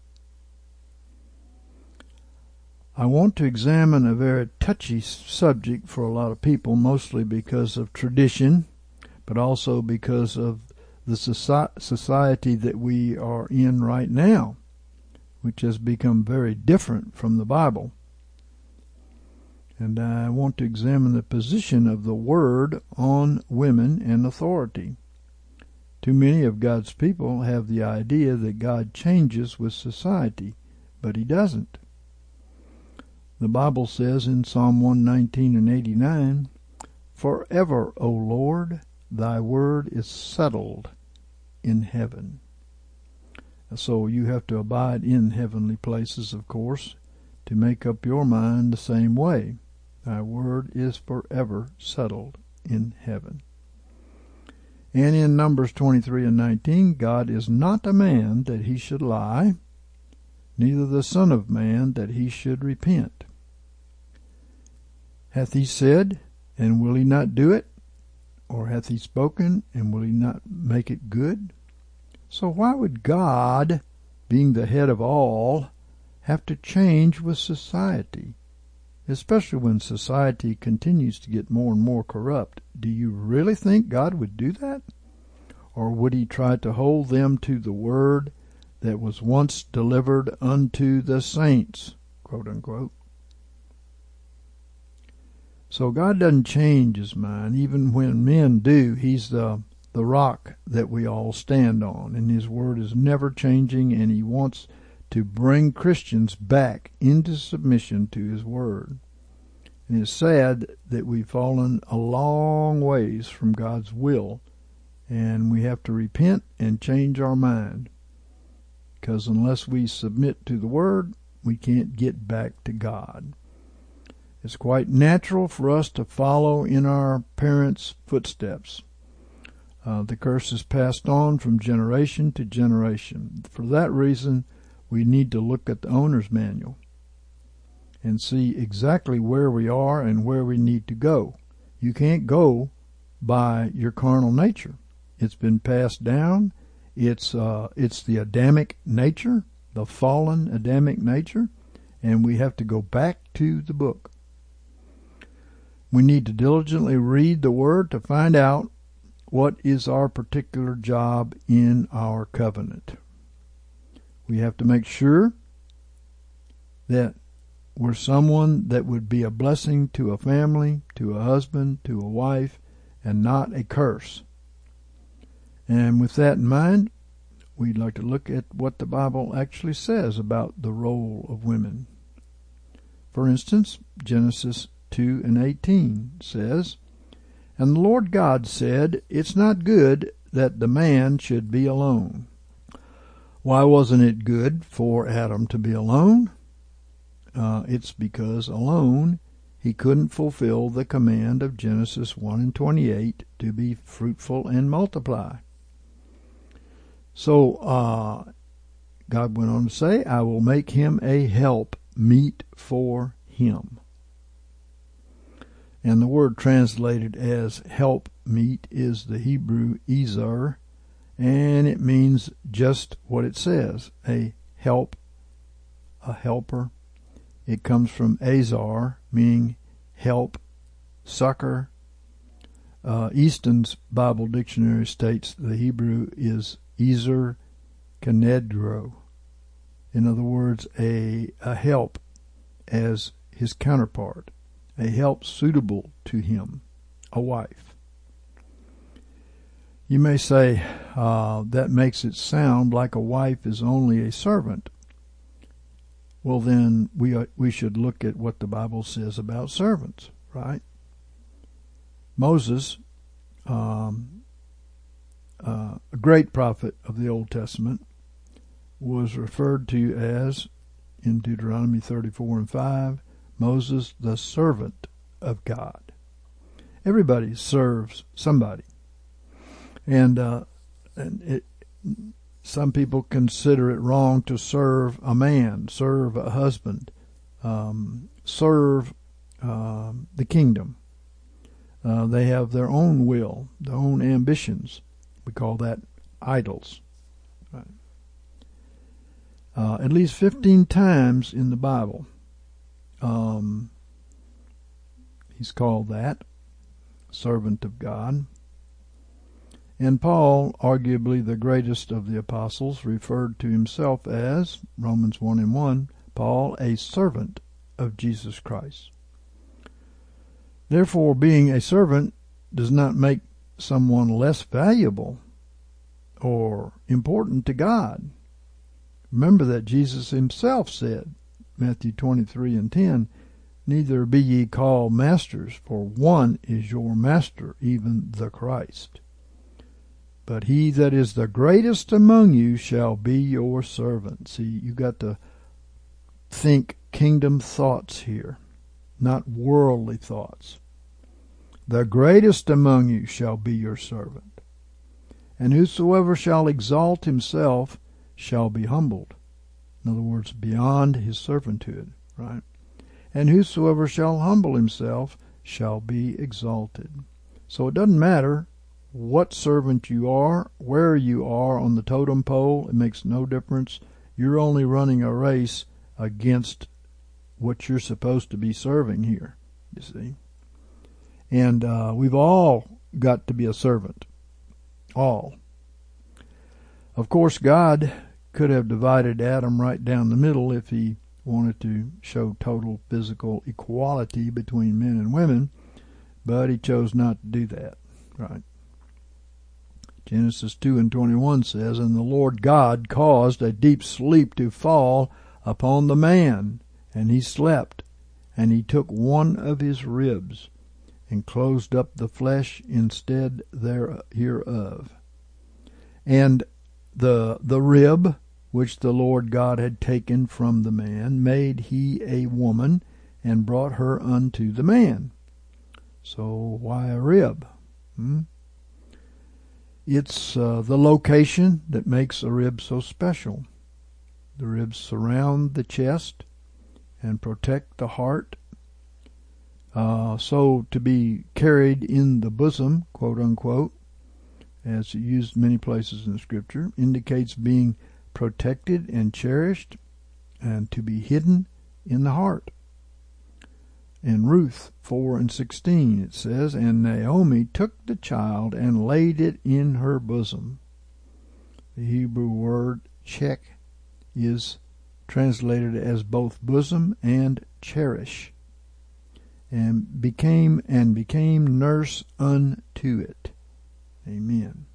I want to examine a very touchy subject for a lot of people, mostly because of tradition, but also because of the society that we are in right now, which has become very different from the Bible. And I want to examine the position of the Word on women and authority. Too many of God's people have the idea that God changes with society, but He doesn't. The Bible says in Psalm 119 and 89, "Forever, O Lord, thy word is settled in heaven." So you have to abide in heavenly places, of course, to make up your mind the same way. Thy word is forever settled in heaven. And in Numbers 23 and 19, God is not a man that he should lie, neither the Son of Man that he should repent. Hath he said, and will he not do it? Or hath he spoken, and will he not make it good? So why would God, being the head of all, have to change with society? Especially when society continues to get more and more corrupt. Do you really think God would do that? Or would he try to hold them to the word that was once delivered unto the saints, quote unquote? So God doesn't change his mind. Even when men do, he's the rock that we all stand on, and his word is never changing, and he wants to bring Christians back into submission to his word. And it's sad that we've fallen a long ways from God's will, and we have to repent and change our mind, because unless we submit to the word, we can't get back to God. It's quite natural for us to follow in our parents' footsteps. The curse is passed on from generation to generation. For that reason, we need to look at the owner's manual and see exactly where we are and where we need to go. You can't go by your carnal nature. It's been passed down. It's the Adamic nature, the fallen Adamic nature, and we have to go back to the book. We need to diligently read the Word to find out what is our particular job in our covenant. We have to make sure that we're someone that would be a blessing to a family, to a husband, to a wife, and not a curse. And with that in mind, we'd like to look at what the Bible actually says about the role of women. For instance, Genesis 2 and 18 says, "And the Lord God said, It's not good that the man should be alone." Why wasn't it good for Adam to be alone? It's because alone he couldn't fulfill the command of Genesis 1 and 28 to be fruitful and multiply. So God went on to say, "I will make him a help meet for him." And the word translated as help meet is the Hebrew ezer, and it means just what it says, a help, a helper. It comes from azar, meaning help, succor. Easton's Bible Dictionary states the Hebrew is ezer kenedro. In other words, a help as his counterpart, a help suitable to him, a wife. You may say that makes it sound like a wife is only a servant. Well, then we should look at what the Bible says about servants, right? Moses, a great prophet of the Old Testament, was referred to as, in Deuteronomy 34 and 5, Moses, the servant of God. Everybody serves somebody. And some people consider it wrong to serve a man, serve a husband, serve the kingdom. They have their own will, their own ambitions. We call that idols. Right. At least 15 times in the Bible, he's called that, servant of God. And Paul, arguably the greatest of the apostles, referred to himself as, Romans 1:1, Paul, a servant of Jesus Christ. Therefore, being a servant does not make someone less valuable or important to God. Remember that Jesus himself said, Matthew 23:10, neither be ye called masters, for one is your master, even the Christ. But he that is the greatest among you shall be your servant. See, you got to think kingdom thoughts here, not worldly thoughts. The greatest among you shall be your servant. And whosoever shall exalt himself shall be humbled. In other words, beyond his servanthood, right? And whosoever shall humble himself shall be exalted. So it doesn't matter what servant you are, where you are on the totem pole. It makes no difference. You're only running a race against what you're supposed to be serving here, you see. And we've all got to be a servant. All. Of course, God could have divided Adam right down the middle if he wanted to show total physical equality between men and women, but he chose not to do that, right? Genesis 2:21 says, and the Lord God caused a deep sleep to fall upon the man, and he slept, and he took one of his ribs, and closed up the flesh instead hereof. And the rib which the Lord God had taken from the man made he a woman, and brought her unto the man. So why a rib? It's the location that makes a rib so special. The ribs surround the chest and protect the heart. So to be carried in the bosom, quote unquote, as used many places in the Scripture, indicates being protected and cherished, and to be hidden in the heart. In Ruth 4:16 it says, and Naomi took the child and laid it in her bosom. The Hebrew word chek is translated as both bosom and cherish, and became nurse unto it. Amen.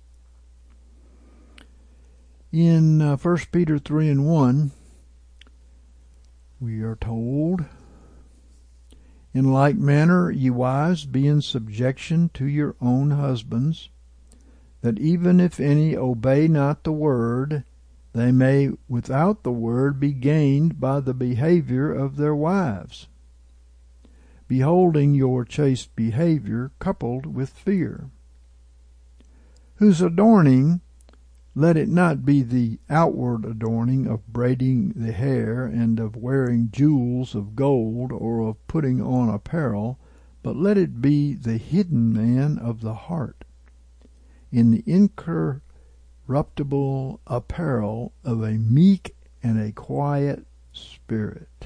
In 1 Peter 3:1, we are told, in like manner, ye wives, be in subjection to your own husbands, that even if any obey not the word, they may without the word be gained by the behavior of their wives, beholding your chaste behavior coupled with fear, whose adorning, let it not be the outward adorning of braiding the hair and of wearing jewels of gold or of putting on apparel, but let it be the hidden man of the heart, in the incorruptible apparel of a meek and a quiet spirit.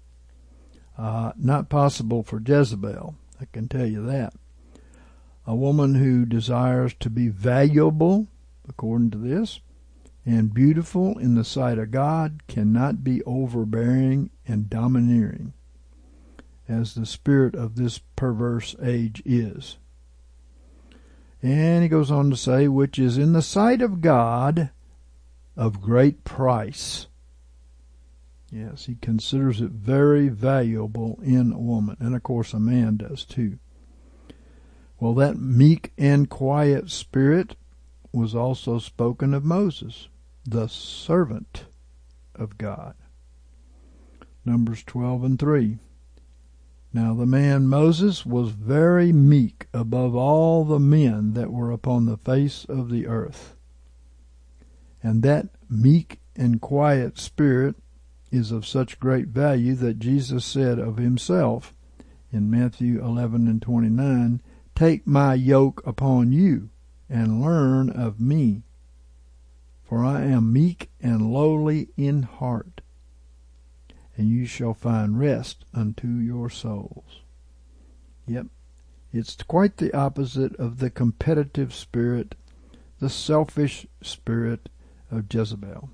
Not possible for Jezebel, I can tell you that. A woman who desires to be valuable, according to this, and beautiful in the sight of God cannot be overbearing and domineering, as the spirit of this perverse age is. And he goes on to say, which is in the sight of God of great price. Yes, he considers it very valuable in a woman, and of course a man does too. Well, that meek and quiet spirit was also spoken of Moses, the servant of God. Numbers 12:3. Now the man Moses was very meek above all the men that were upon the face of the earth. And that meek and quiet spirit is of such great value that Jesus said of himself in Matthew 11:29, "Take my yoke upon you and learn of me, for I am meek and lowly in heart, and you shall find rest unto your souls." Yep, it's quite the opposite of the competitive spirit, the selfish spirit of Jezebel.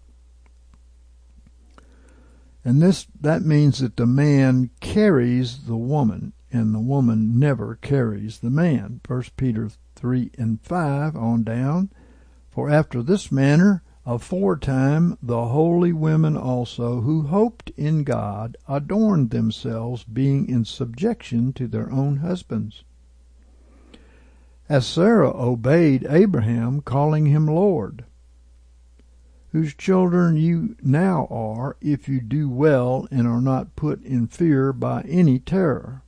And that means that the man carries the woman, and the woman never carries the man. 1 Peter 3:5 on down. "For after this manner aforetime the holy women also, who hoped in God, adorned themselves, being in subjection to their own husbands. As Sarah obeyed Abraham, calling him Lord, whose children you now are, if you do well and are not put in fear by any terror.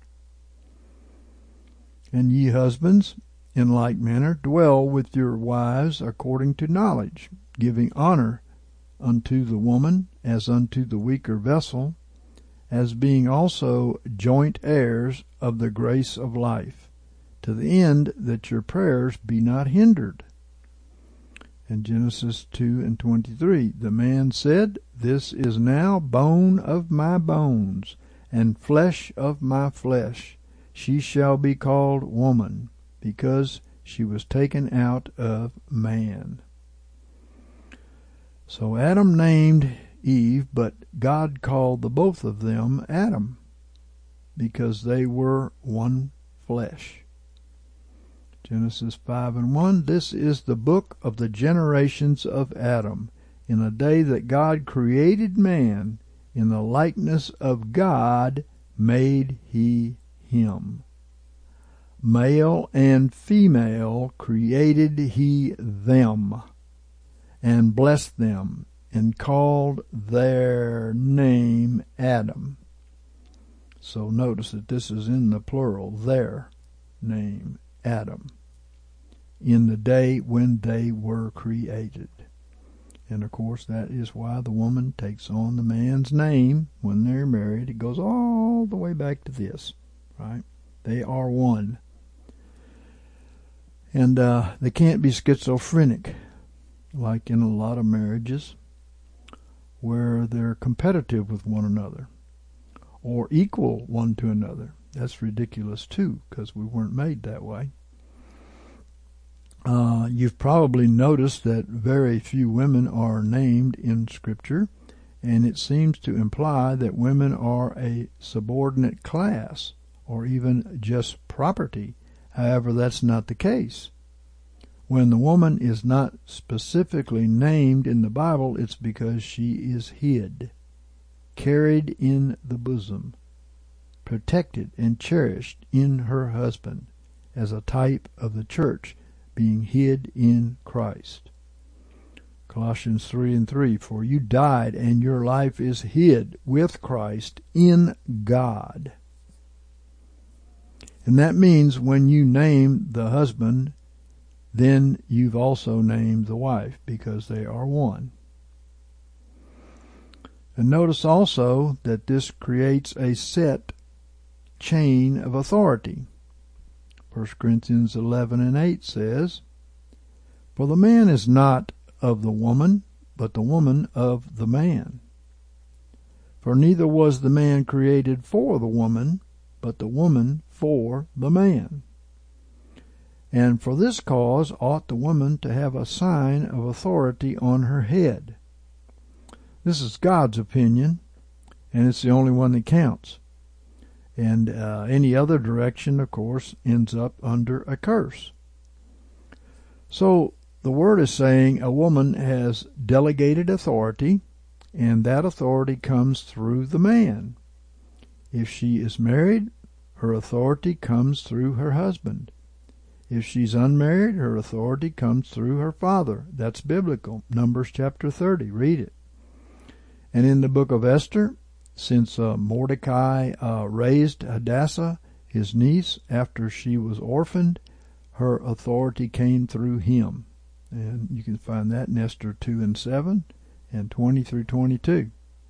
And ye husbands, in like manner, dwell with your wives according to knowledge, giving honor unto the woman as unto the weaker vessel, as being also joint heirs of the grace of life, to the end that your prayers be not hindered." In Genesis 2:23, "The man said, This is now bone of my bones, and flesh of my flesh. She shall be called woman, because she was taken out of man." So Adam named Eve, but God called the both of them Adam, because they were one flesh. Genesis 5:1, "This is the book of the generations of Adam. In the day that God created man, in the likeness of God made he him. Male and female created he them, and blessed them, and called their name Adam." So notice that this is in the plural, their name Adam, in the day when they were created. And of course that is why the woman takes on the man's name when they're married. It goes all the way back to this, right? They are one. And they can't be schizophrenic like in a lot of marriages where they're competitive with one another or equal one to another. That's ridiculous too, because we weren't made that way. You've probably noticed that very few women are named in Scripture, and it seems to imply that women are a subordinate class or even just property. However, that's not the case. When the woman is not specifically named in the Bible, it's because she is hid, carried in the bosom, protected and cherished in her husband, as a type of the church being hid in Christ. Colossians 3:3, "For you died, and your life is hid with Christ in God." And that means when you name the husband, then you've also named the wife, because they are one. And notice also that this creates a set chain of authority. 1 Corinthians 11:8 says, "For the man is not of the woman, but the woman of the man. For neither was the man created for the woman, but the woman for the man. And for this cause ought the woman to have a sign of authority on her head." This is God's opinion, and it's the only one that counts. And any other direction, of course, ends up under a curse. So the word is saying a woman has delegated authority, and that authority comes through the man. If she is married, her authority comes through her husband. If she's unmarried, her authority comes through her father. That's biblical. Numbers chapter 30. Read it. And in the book of Esther, since Mordecai raised Hadassah, his niece, after she was orphaned, her authority came through him. And you can find that in Esther 2 and 7 and 20 through 22.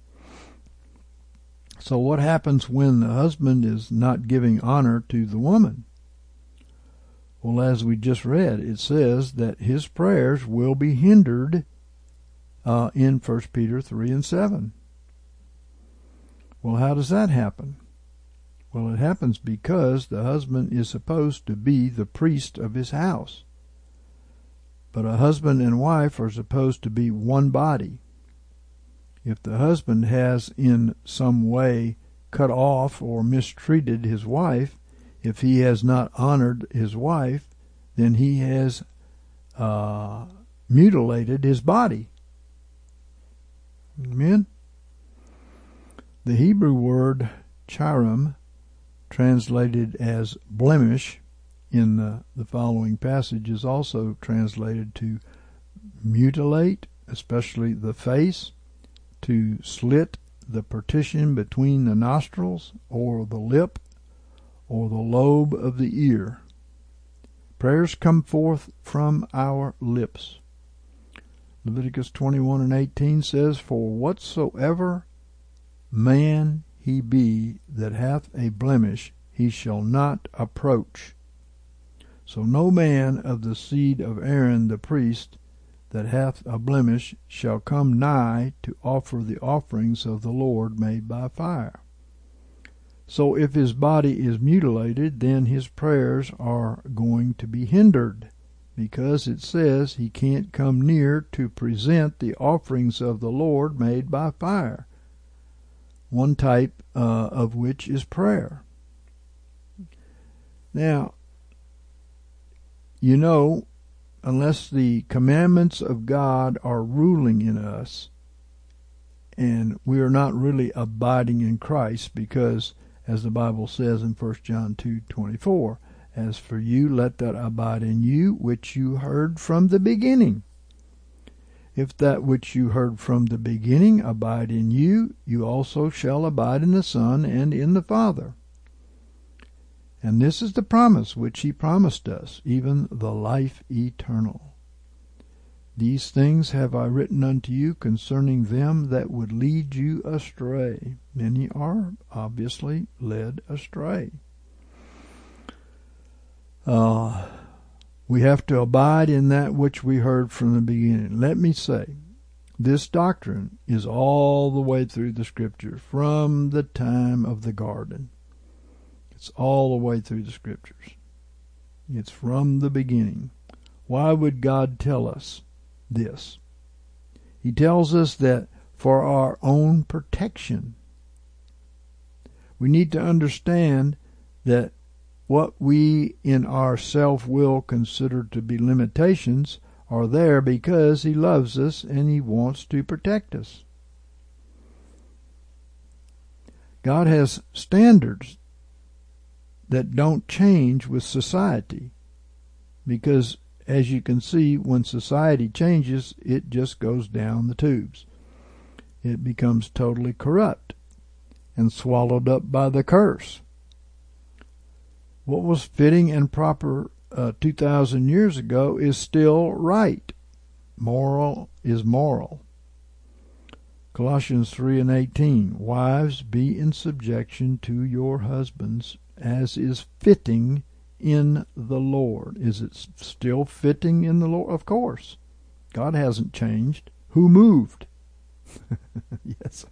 So what happens when the husband is not giving honor to the woman? Well, as we just read, it says that his prayers will be hindered in 1 Peter 3 and 7. Well, how does that happen? Well, it happens because the husband is supposed to be the priest of his house. But a husband and wife are supposed to be one body. If the husband has in some way cut off or mistreated his wife, if he has not honored his wife, then he has mutilated his body. Amen? The Hebrew word chiram, translated as blemish in the following passage, is also translated to mutilate, especially the face, to slit the partition between the nostrils or the lip or the lobe of the ear. Prayers come forth from our lips. Leviticus 21 and 18 says, "For whatsoever man he be that hath a blemish, he shall not approach." So no man of the seed of Aaron the priest that hath a blemish shall come nigh to offer the offerings of the Lord made by fire. So if his body is mutilated, then his prayers are going to be hindered, because it says he can't come near to present the offerings of the Lord made by fire, one type of which is prayer. Now, you know, unless the commandments of God are ruling in us, and we are not really abiding in Christ, because, as the Bible says in 1 John 2:24, "As for you, let that abide in you which you heard from the beginning. If that which you heard from the beginning abide in you, you also shall abide in the Son and in the Father. And this is the promise which he promised us, even the life eternal. These things have I written unto you concerning them that would lead you astray." Many are obviously led astray. We have to abide in that which we heard from the beginning. Let me say, this doctrine is all the way through the Scripture, from the time of the garden. It's all the way through the Scriptures. It's from the beginning. Why would God tell us this? He tells us that for our own protection. We need to understand that what we in our self-will consider to be limitations are there because he loves us and he wants to protect us. God has standards that don't change with society, because as you can see, when society changes, it just goes down the tubes. It becomes totally corrupt and swallowed up by the curse. What was fitting and proper 2,000 years ago is still right. Moral is moral. Colossians 3 and 18, "Wives, be in subjection to your husbands, as is fitting in the Lord." Is it still fitting in the Lord? Of course. God hasn't changed. Who moved? Yes.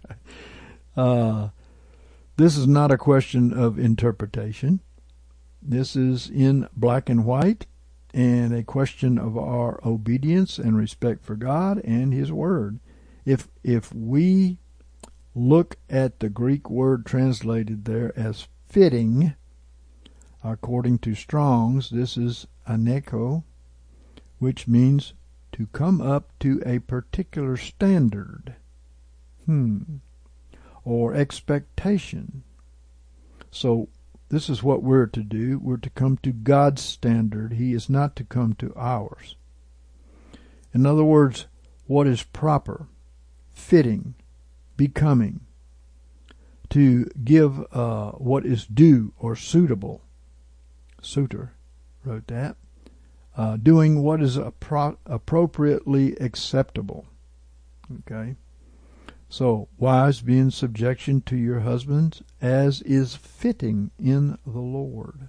This is not a question of interpretation. This is in black and white, and a question of our obedience and respect for God and his word. If we look at the Greek word translated there as fitting, according to Strong's, this is aneko, which means to come up to a particular standard, or expectation. So this is what we're to do. We're to come to God's standard. He is not to come to ours. In other words, what is proper, fitting, becoming, to give what is due or suitable. Suter wrote that. doing what is appropriately acceptable. Okay? So, wives, be in subjection to your husbands as is fitting in the Lord.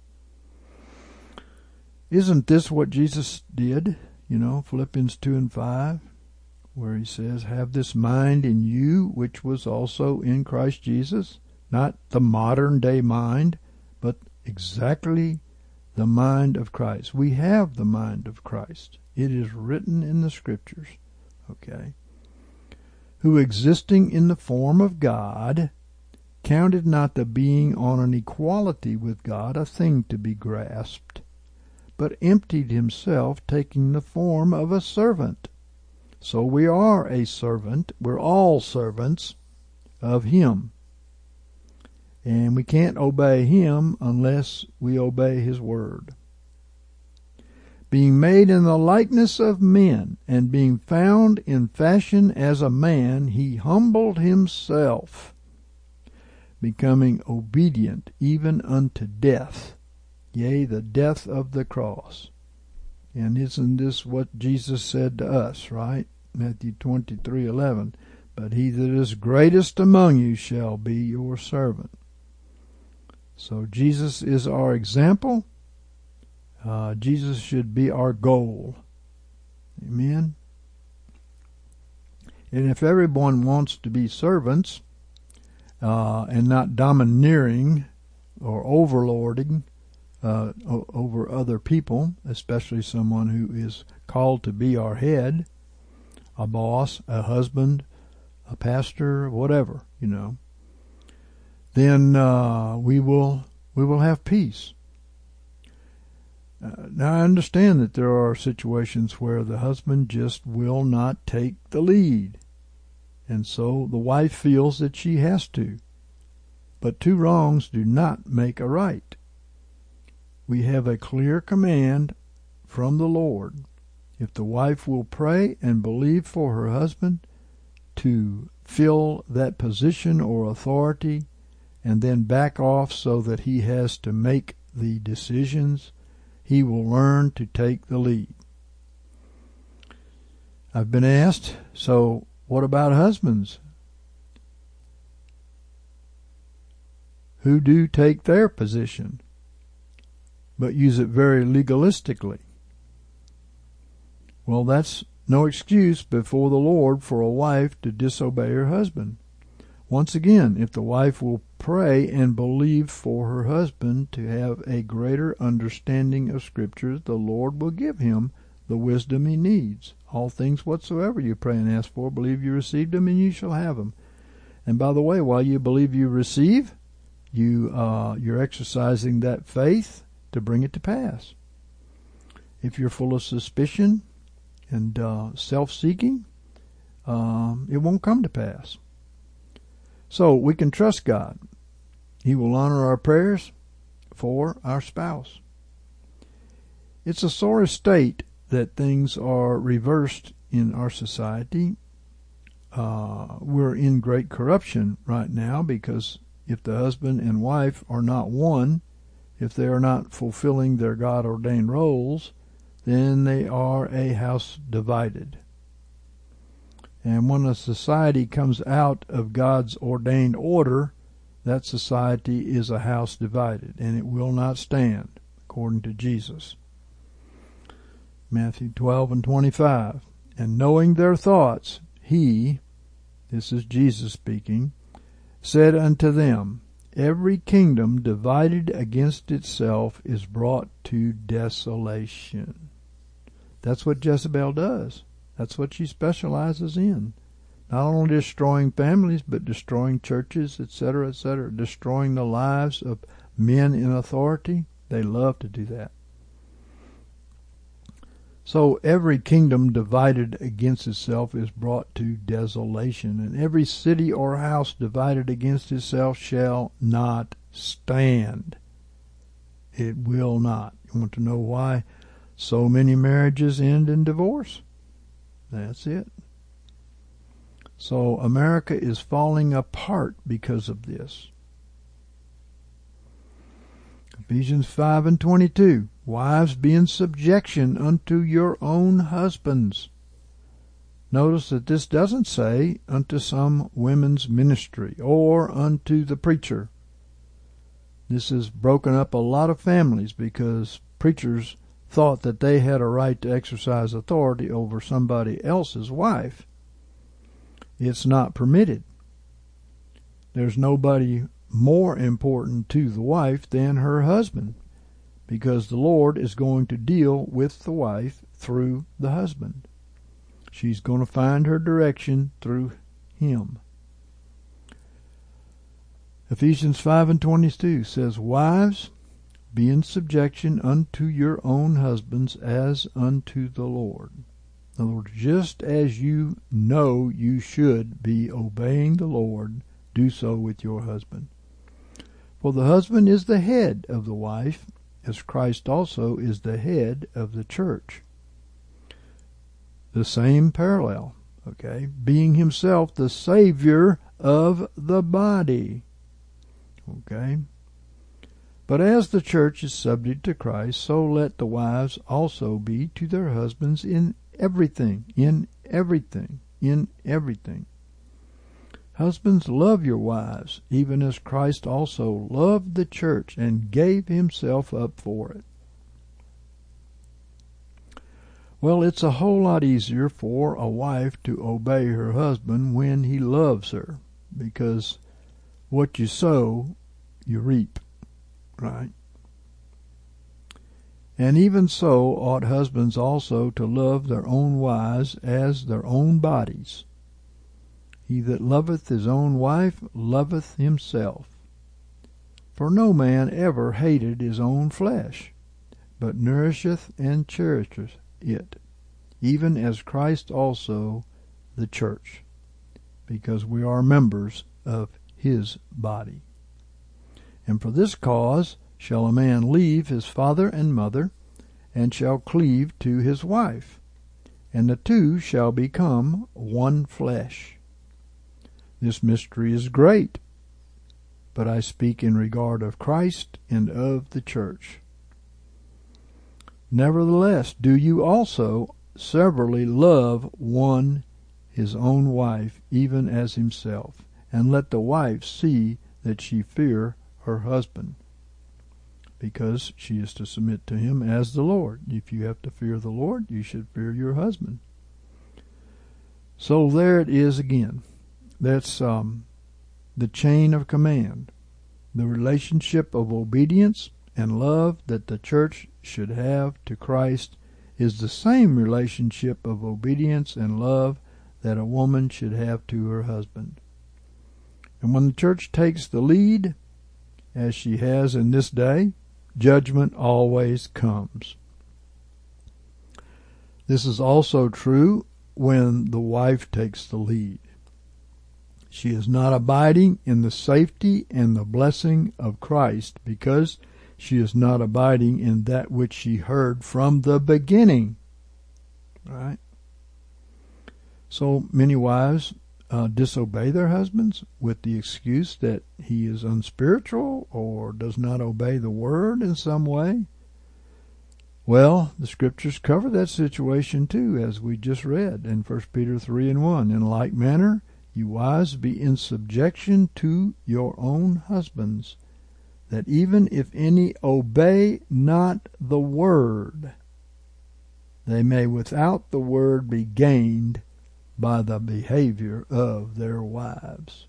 Isn't this what Jesus did? Philippians 2 and 5, where he says, have this mind in you, which was also in Christ Jesus. Not the modern day mind, but exactly the mind of Christ. We have the mind of Christ. It is written in the Scriptures. Okay? Who existing in the form of God, counted not the being on an equality with God a thing to be grasped, but emptied himself, taking the form of a servant. So we are a servant. We're all servants of him. And we can't obey him unless we obey his word. Being made in the likeness of men, and being found in fashion as a man, he humbled himself, becoming obedient even unto death, yea, the death of the cross. And isn't this what Jesus said to us, right? Matthew 23:11. But he that is greatest among you shall be your servant. So Jesus is our example. Jesus should be our goal. Amen? And if everyone wants to be servants and not domineering or overlording over other people, especially someone who is called to be our head, a boss, a husband, a pastor, whatever, then we will have peace. Now I understand that there are situations where the husband just will not take the lead, and so the wife feels that she has to. But two wrongs do not make a right. We have a clear command from the Lord. If the wife will pray and believe for her husband to fill that position or authority, and then back off so that he has to make the decisions, he will learn to take the lead. I've been asked, so what about husbands who do take their position but use it very legalistically? Well, that's no excuse before the Lord for a wife to disobey her husband. Once again, if the wife will pray and believe for her husband to have a greater understanding of Scriptures, the Lord will give him the wisdom he needs. All things whatsoever you pray and ask for, believe you received them, and you shall have them. And by the way, while you believe you receive, you're exercising that faith to bring it to pass. If you're full of suspicion and self-seeking, it won't come to pass. So we can trust God. He will honor our prayers for our spouse. It's a sore state that things are reversed in our society. We're in great corruption right now because if the husband and wife are not one, if they are not fulfilling their God-ordained roles, then they are a house divided. And when a society comes out of God's ordained order, that society is a house divided, and it will not stand, according to Jesus. Matthew 12 and 25. And knowing their thoughts, he, this is Jesus speaking, said unto them, every kingdom divided against itself is brought to desolation. That's what Jezebel does. That's what she specializes in. Not only destroying families, but destroying churches, etc., etc., destroying the lives of men in authority. They love to do that. So every kingdom divided against itself is brought to desolation, and every city or house divided against itself shall not stand. It will not. You want to know why so many marriages end in divorce? That's it. So America is falling apart because of this. Ephesians 5:22. Wives, be in subjection unto your own husbands. Notice that this doesn't say unto some women's ministry or unto the preacher. This has broken up a lot of families because preachers thought that they had a right to exercise authority over somebody else's wife. It's not permitted. There's nobody more important to the wife than her husband, because the Lord is going to deal with the wife through the husband. She's going to find her direction through him. Ephesians 5:22 says, Wives, be in subjection unto your own husbands as unto the Lord. In other words, just as you know you should be obeying the Lord, do so with your husband. For the husband is the head of the wife, as Christ also is the head of the church. The same parallel, okay? Being himself the Savior of the body, okay? But as the church is subject to Christ, so let the wives also be to their husbands in everything, in everything, in everything. Husbands, love your wives, even as Christ also loved the church and gave himself up for it. Well, it's a whole lot easier for a wife to obey her husband when he loves her, because what you sow, you reap, right? And even so ought husbands also to love their own wives as their own bodies. He that loveth his own wife loveth himself. For no man ever hated his own flesh, but nourisheth and cherisheth it, even as Christ also the church, because we are members of his body. And for this cause shall a man leave his father and mother, and shall cleave to his wife, and the two shall become one flesh. This mystery is great, but I speak in regard of Christ and of the church. Nevertheless, do you also severally love one his own wife, even as himself, and let the wife see that she fear her husband, because she is to submit to him as the Lord. If you have to fear the Lord, you should fear your husband. So there it is again. That's the chain of command, the relationship of obedience and love that the church should have to Christ is the same relationship of obedience and love that a woman should have to her husband. And when the church takes the lead, as she has in this day, judgment always comes. This is also true when the wife takes the lead. She is not abiding in the safety and the blessing of Christ because she is not abiding in that which she heard from the beginning. Right? So many wives disobey their husbands with the excuse that he is unspiritual or does not obey the word in some way. Well, the scriptures cover that situation too, as we just read in 1 Peter 3:1. In like manner, you wives, be in subjection to your own husbands, that even if any obey not the word, they may without the word be gained by the behavior of their wives.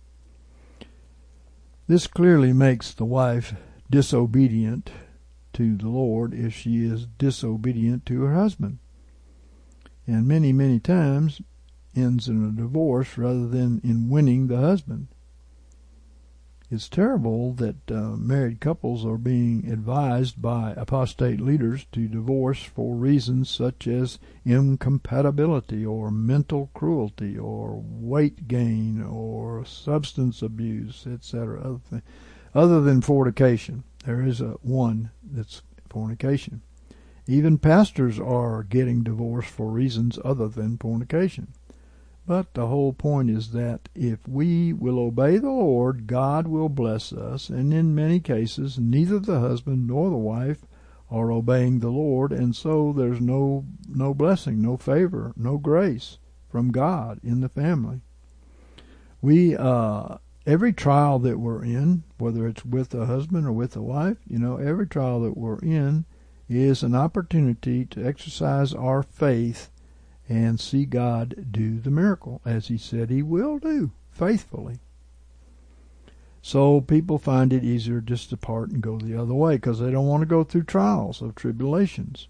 This clearly makes the wife disobedient to the Lord if she is disobedient to her husband, and many, many times ends in a divorce rather than in winning the husband. It's terrible that married couples are being advised by apostate leaders to divorce for reasons such as incompatibility or mental cruelty or weight gain or substance abuse, etc. Other than fornication. There is one that's fornication. Even pastors are getting divorced for reasons other than fornication. But the whole point is that if we will obey the Lord, God will bless us, and in many cases neither the husband nor the wife are obeying the Lord, and so there's no blessing, no favor, no grace from God in the family. We every trial that we're in, whether it's with a husband or with a wife, every trial that we're in is an opportunity to exercise our faith and see God do the miracle, as he said he will do, faithfully. So people find it easier just to part and go the other way because they don't want to go through trials of tribulations.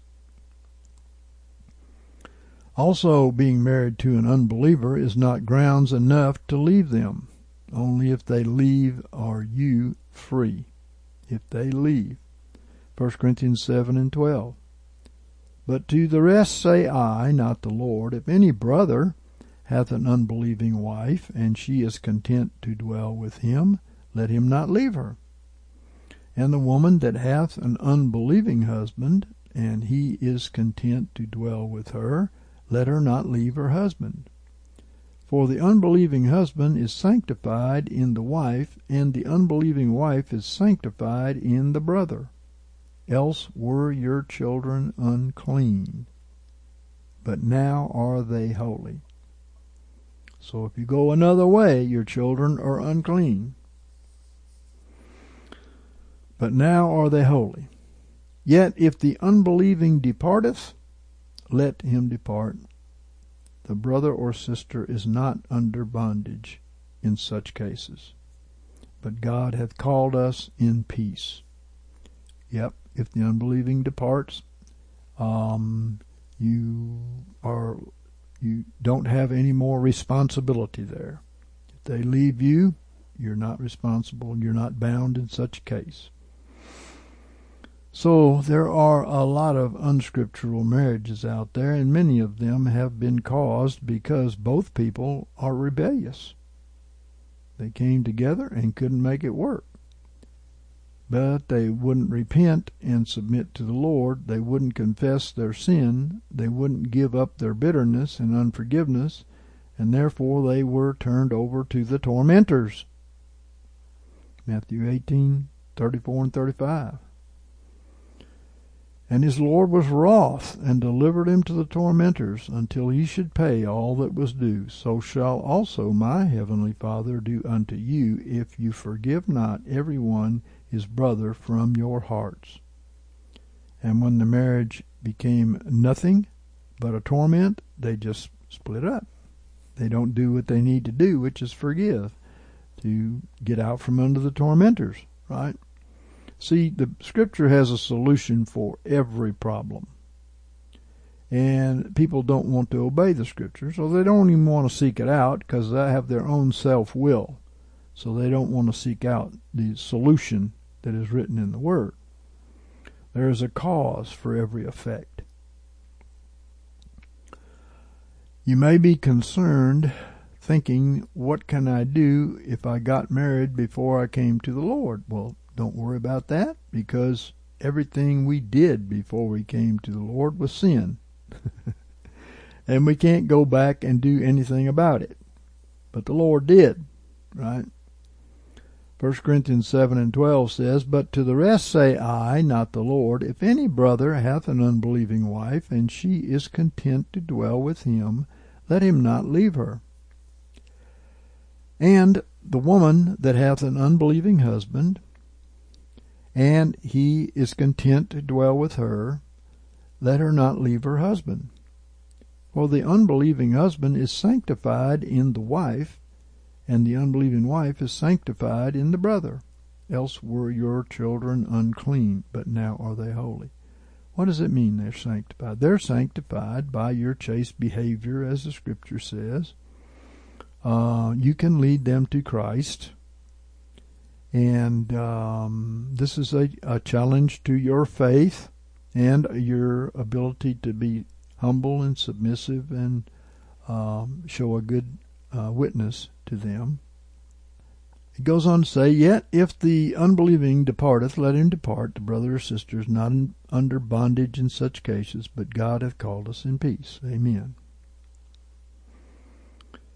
Also, being married to an unbeliever is not grounds enough to leave them. Only if they leave are you free. If they leave. 1 Corinthians 7:12. But to the rest say I, not the Lord, if any brother hath an unbelieving wife, and she is content to dwell with him, let him not leave her. And the woman that hath an unbelieving husband, and he is content to dwell with her, let her not leave her husband. For the unbelieving husband is sanctified in the wife, and the unbelieving wife is sanctified in the brother. Else were your children unclean, but now are they holy. So if you go another way, your children are unclean, but now are they holy. Yet if the unbelieving departeth, let him depart. The brother or sister is not under bondage in such cases, but God hath called us in peace. Yep, if the unbelieving departs, you don't have any more responsibility there. If they leave you, you're not responsible, you're not bound in such a case. So there are a lot of unscriptural marriages out there, and many of them have been caused because both people are rebellious. They came together and couldn't make it work. But they wouldn't repent and submit to the Lord. They wouldn't confess their sin. They wouldn't give up their bitterness and unforgiveness, and therefore they were turned over to the tormentors. Matthew 18:34 and 35. And his Lord was wroth, and delivered him to the tormentors, until he should pay all that was due. So shall also my heavenly Father do unto you, if you forgive not every one his brother from your hearts. And when the marriage became nothing but a torment, they just split up. They don't do what they need to do, which is forgive, to get out from under the tormentors, right? See, the Scripture has a solution for every problem. And people don't want to obey the Scripture, so they don't even want to seek it out because they have their own self-will. So they don't want to seek out the solution that is written in the Word. There is a cause for every effect. You may be concerned, thinking, what can I do if I got married before I came to the Lord? Well, don't worry about that, because everything we did before we came to the Lord was sin. And we can't go back and do anything about it. But the Lord did, right? 1 Corinthians 7:12 says, But to the rest say I, not the Lord, if any brother hath an unbelieving wife, and she is content to dwell with him, let him not leave her. And the woman that hath an unbelieving husband, and he is content to dwell with her, let her not leave her husband. For the unbelieving husband is sanctified in the wife, and the unbelieving wife is sanctified in the brother. Else were your children unclean, but now are they holy. What does it mean they're sanctified? They're sanctified by your chaste behavior, as the Scripture says. You can lead them to Christ. And this is a challenge to your faith and your ability to be humble and submissive and show a good witness to them. It goes on to say, Yet if the unbelieving departeth, let him depart. The brother or sister is not under bondage in such cases, but God hath called us in peace. Amen.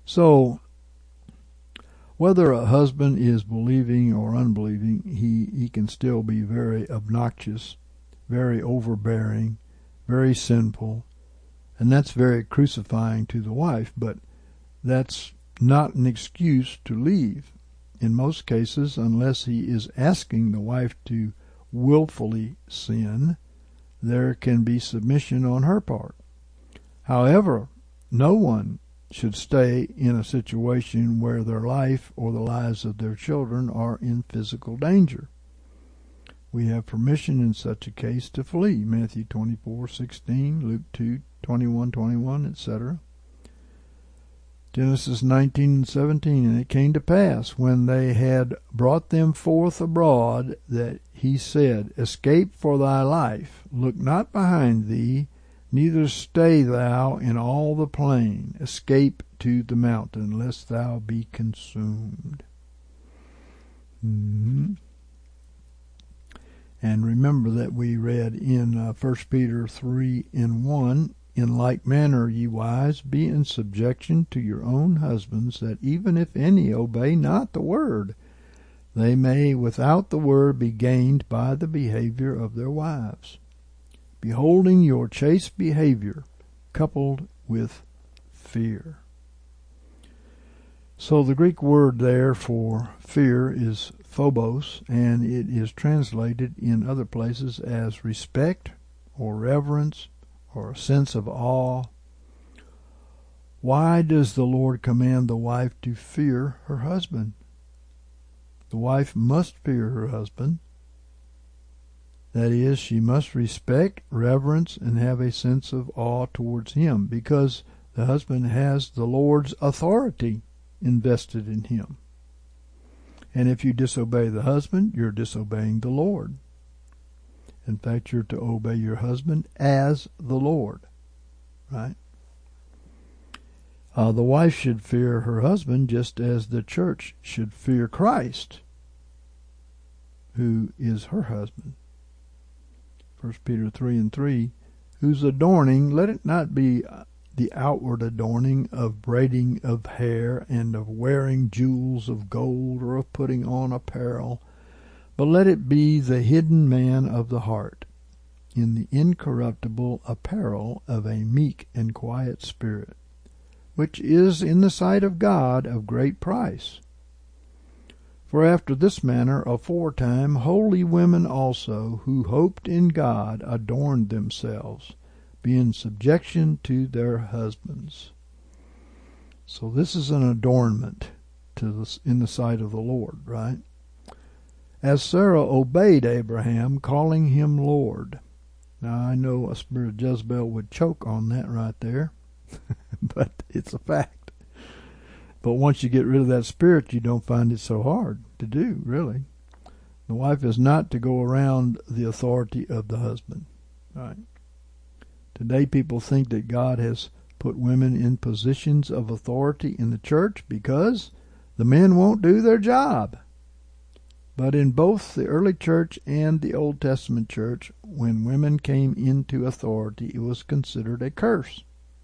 So, whether a husband is believing or unbelieving, he can still be very obnoxious, very overbearing, very sinful, and that's very crucifying to the wife, but that's not an excuse to leave. In most cases, unless he is asking the wife to willfully sin, there can be submission on her part. However, no one should stay in a situation where their life or the lives of their children are in physical danger. We have permission in such a case to flee, Matthew 24:16, Luke 2:21, etc. Genesis 19:17, and it came to pass, when they had brought them forth abroad, that he said, Escape for thy life, look not behind thee, neither stay thou in all the plain. Escape to the mountain, lest thou be consumed. And remember that we read in 1 Peter 3:1, In like manner, ye wives, be in subjection to your own husbands, that even if any obey not the word, they may without the word be gained by the behavior of their wives, beholding your chaste behavior coupled with fear. So the Greek word there for fear is phobos, and it is translated in other places as respect or reverence or a sense of awe. Why does the Lord command the wife to fear her husband? The wife must fear her husband. That is, she must respect, reverence, and have a sense of awe towards him, because the husband has the Lord's authority invested in him. And if you disobey the husband, you're disobeying the Lord. In fact, you're to obey your husband as the Lord, right? The wife should fear her husband just as the church should fear Christ, who is her husband. 1 Peter 3:3, whose adorning, let it not be the outward adorning of braiding of hair and of wearing jewels of gold or of putting on apparel, but let it be the hidden man of the heart, in the incorruptible apparel of a meek and quiet spirit, which is in the sight of God of great price. For after this manner aforetime holy women also, who hoped in God, adorned themselves, being subjection to their husbands. So this is an adornment in the sight of the Lord, right? As Sarah obeyed Abraham, calling him Lord. Now I know a spirit of Jezebel would choke on that right there, but it's a fact. But once you get rid of that spirit, you don't find it so hard to do, really. The wife is not to go around the authority of the husband, right? Today people think that God has put women in positions of authority in the church because the men won't do their job. But in both the early church and the Old Testament church, when women came into authority, it was considered a curse.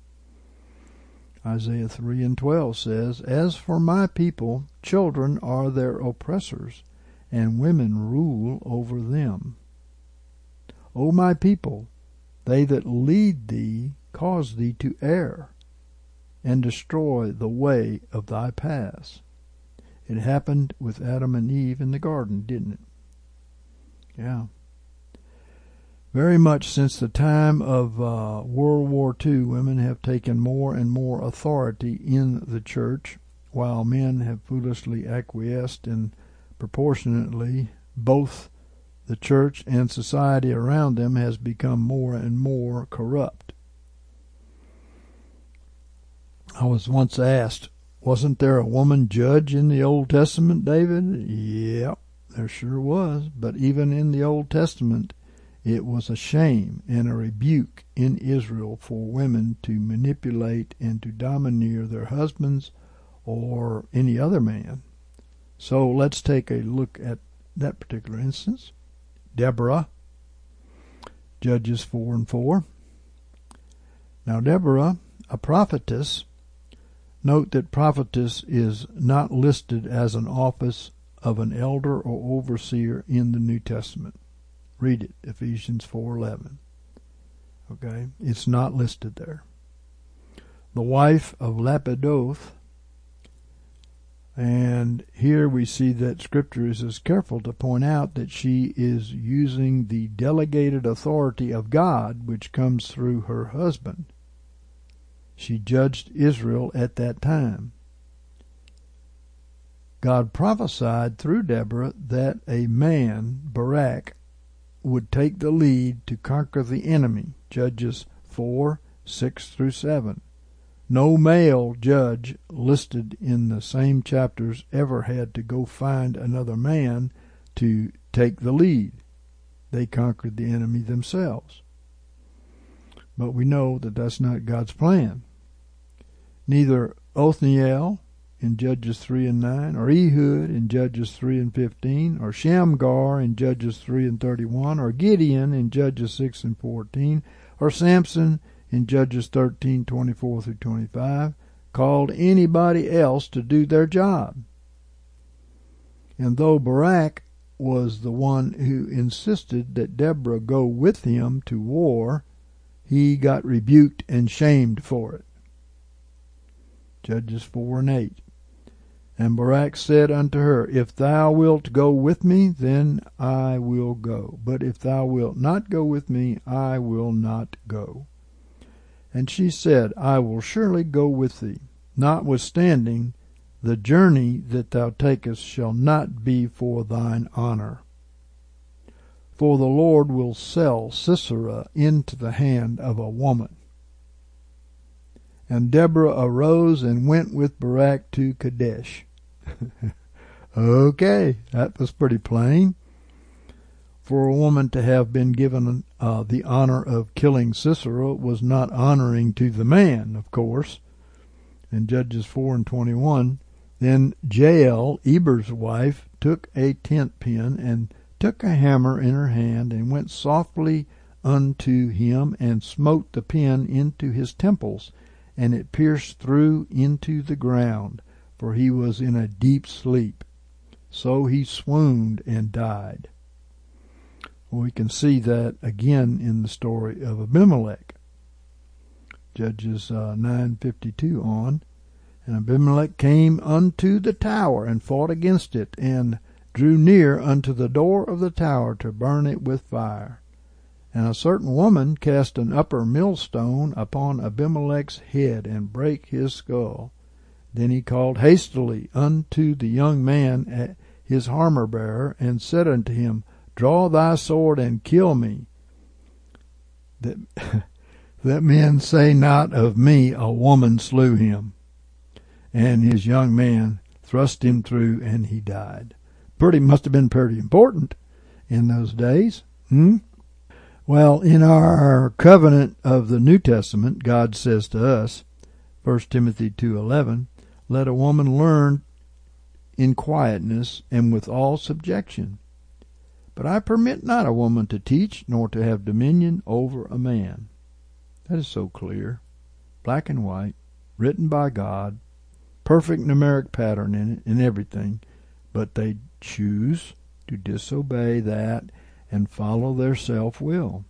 Isaiah 3:12 says, As for my people, children are their oppressors, and women rule over them. O my people, they that lead thee cause thee to err, and destroy the way of thy paths. It happened with Adam and Eve in the garden, didn't it? Yeah. Very much since the time of World War II, women have taken more and more authority in the church, while men have foolishly acquiesced, and proportionately both the church and society around them has become more and more corrupt. I was once asked, wasn't there a woman judge in the Old Testament, David? Yeah, there sure was. But even in the Old Testament, it was a shame and a rebuke in Israel for women to manipulate and to domineer their husbands or any other man. So let's take a look at that particular instance. Deborah, Judges 4:4. Now Deborah, a prophetess, Note that prophetess is not listed as an office of an elder or overseer in the New Testament. Read it, Ephesians 4:11. Okay, it's not listed there. The wife of Lapidoth, and here we see that Scripture is careful to point out that she is using the delegated authority of God, which comes through her husband. She judged Israel at that time. God prophesied through Deborah that a man, Barak, would take the lead to conquer the enemy. Judges 4:6-7. No male judge listed in the same chapters ever had to go find another man to take the lead. They conquered the enemy themselves. But we know that that's not God's plan. Neither Othniel in Judges 3:9, or Ehud in Judges 3:15, or Shamgar in Judges 3:31, or Gideon in Judges 6:14, or Samson in Judges 13:24-25, called anybody else to do their job. And though Barak was the one who insisted that Deborah go with him to war, he got rebuked and shamed for it. Judges 4:8. And Barak said unto her, If thou wilt go with me, then I will go. But if thou wilt not go with me, I will not go. And she said, I will surely go with thee. Notwithstanding, the journey that thou takest shall not be for thine honor. For the Lord will sell Sisera into the hand of a woman. And Deborah arose and went with Barak to Kadesh. Okay, that was pretty plain. For a woman to have been given the honor of killing Sisera was not honoring to the man, of course. In Judges 4:21, then Jael, Eber's wife, took a tent pin and took a hammer in her hand and went softly unto him and smote the pin into his temples, and it pierced through into the ground, for he was in a deep sleep. So he swooned and died. We can see that again in the story of Abimelech. Judges 9:52 on. And Abimelech came unto the tower and fought against it, and drew near unto the door of the tower to burn it with fire. And a certain woman cast an upper millstone upon Abimelech's head, and brake his skull. Then he called hastily unto the young man his armor-bearer, and said unto him, Draw thy sword and kill me, that men say not of me, a woman slew him. And his young man thrust him through, and he died. Must have been pretty important in those days. Well, in our covenant of the New Testament, God says to us, 1 Timothy 2:11, let a woman learn in quietness and with all subjection. But I permit not a woman to teach, nor to have dominion over a man. That is so clear, black and white, written by God, perfect numeric pattern in it and everything, but they choose to disobey that and follow their self-will.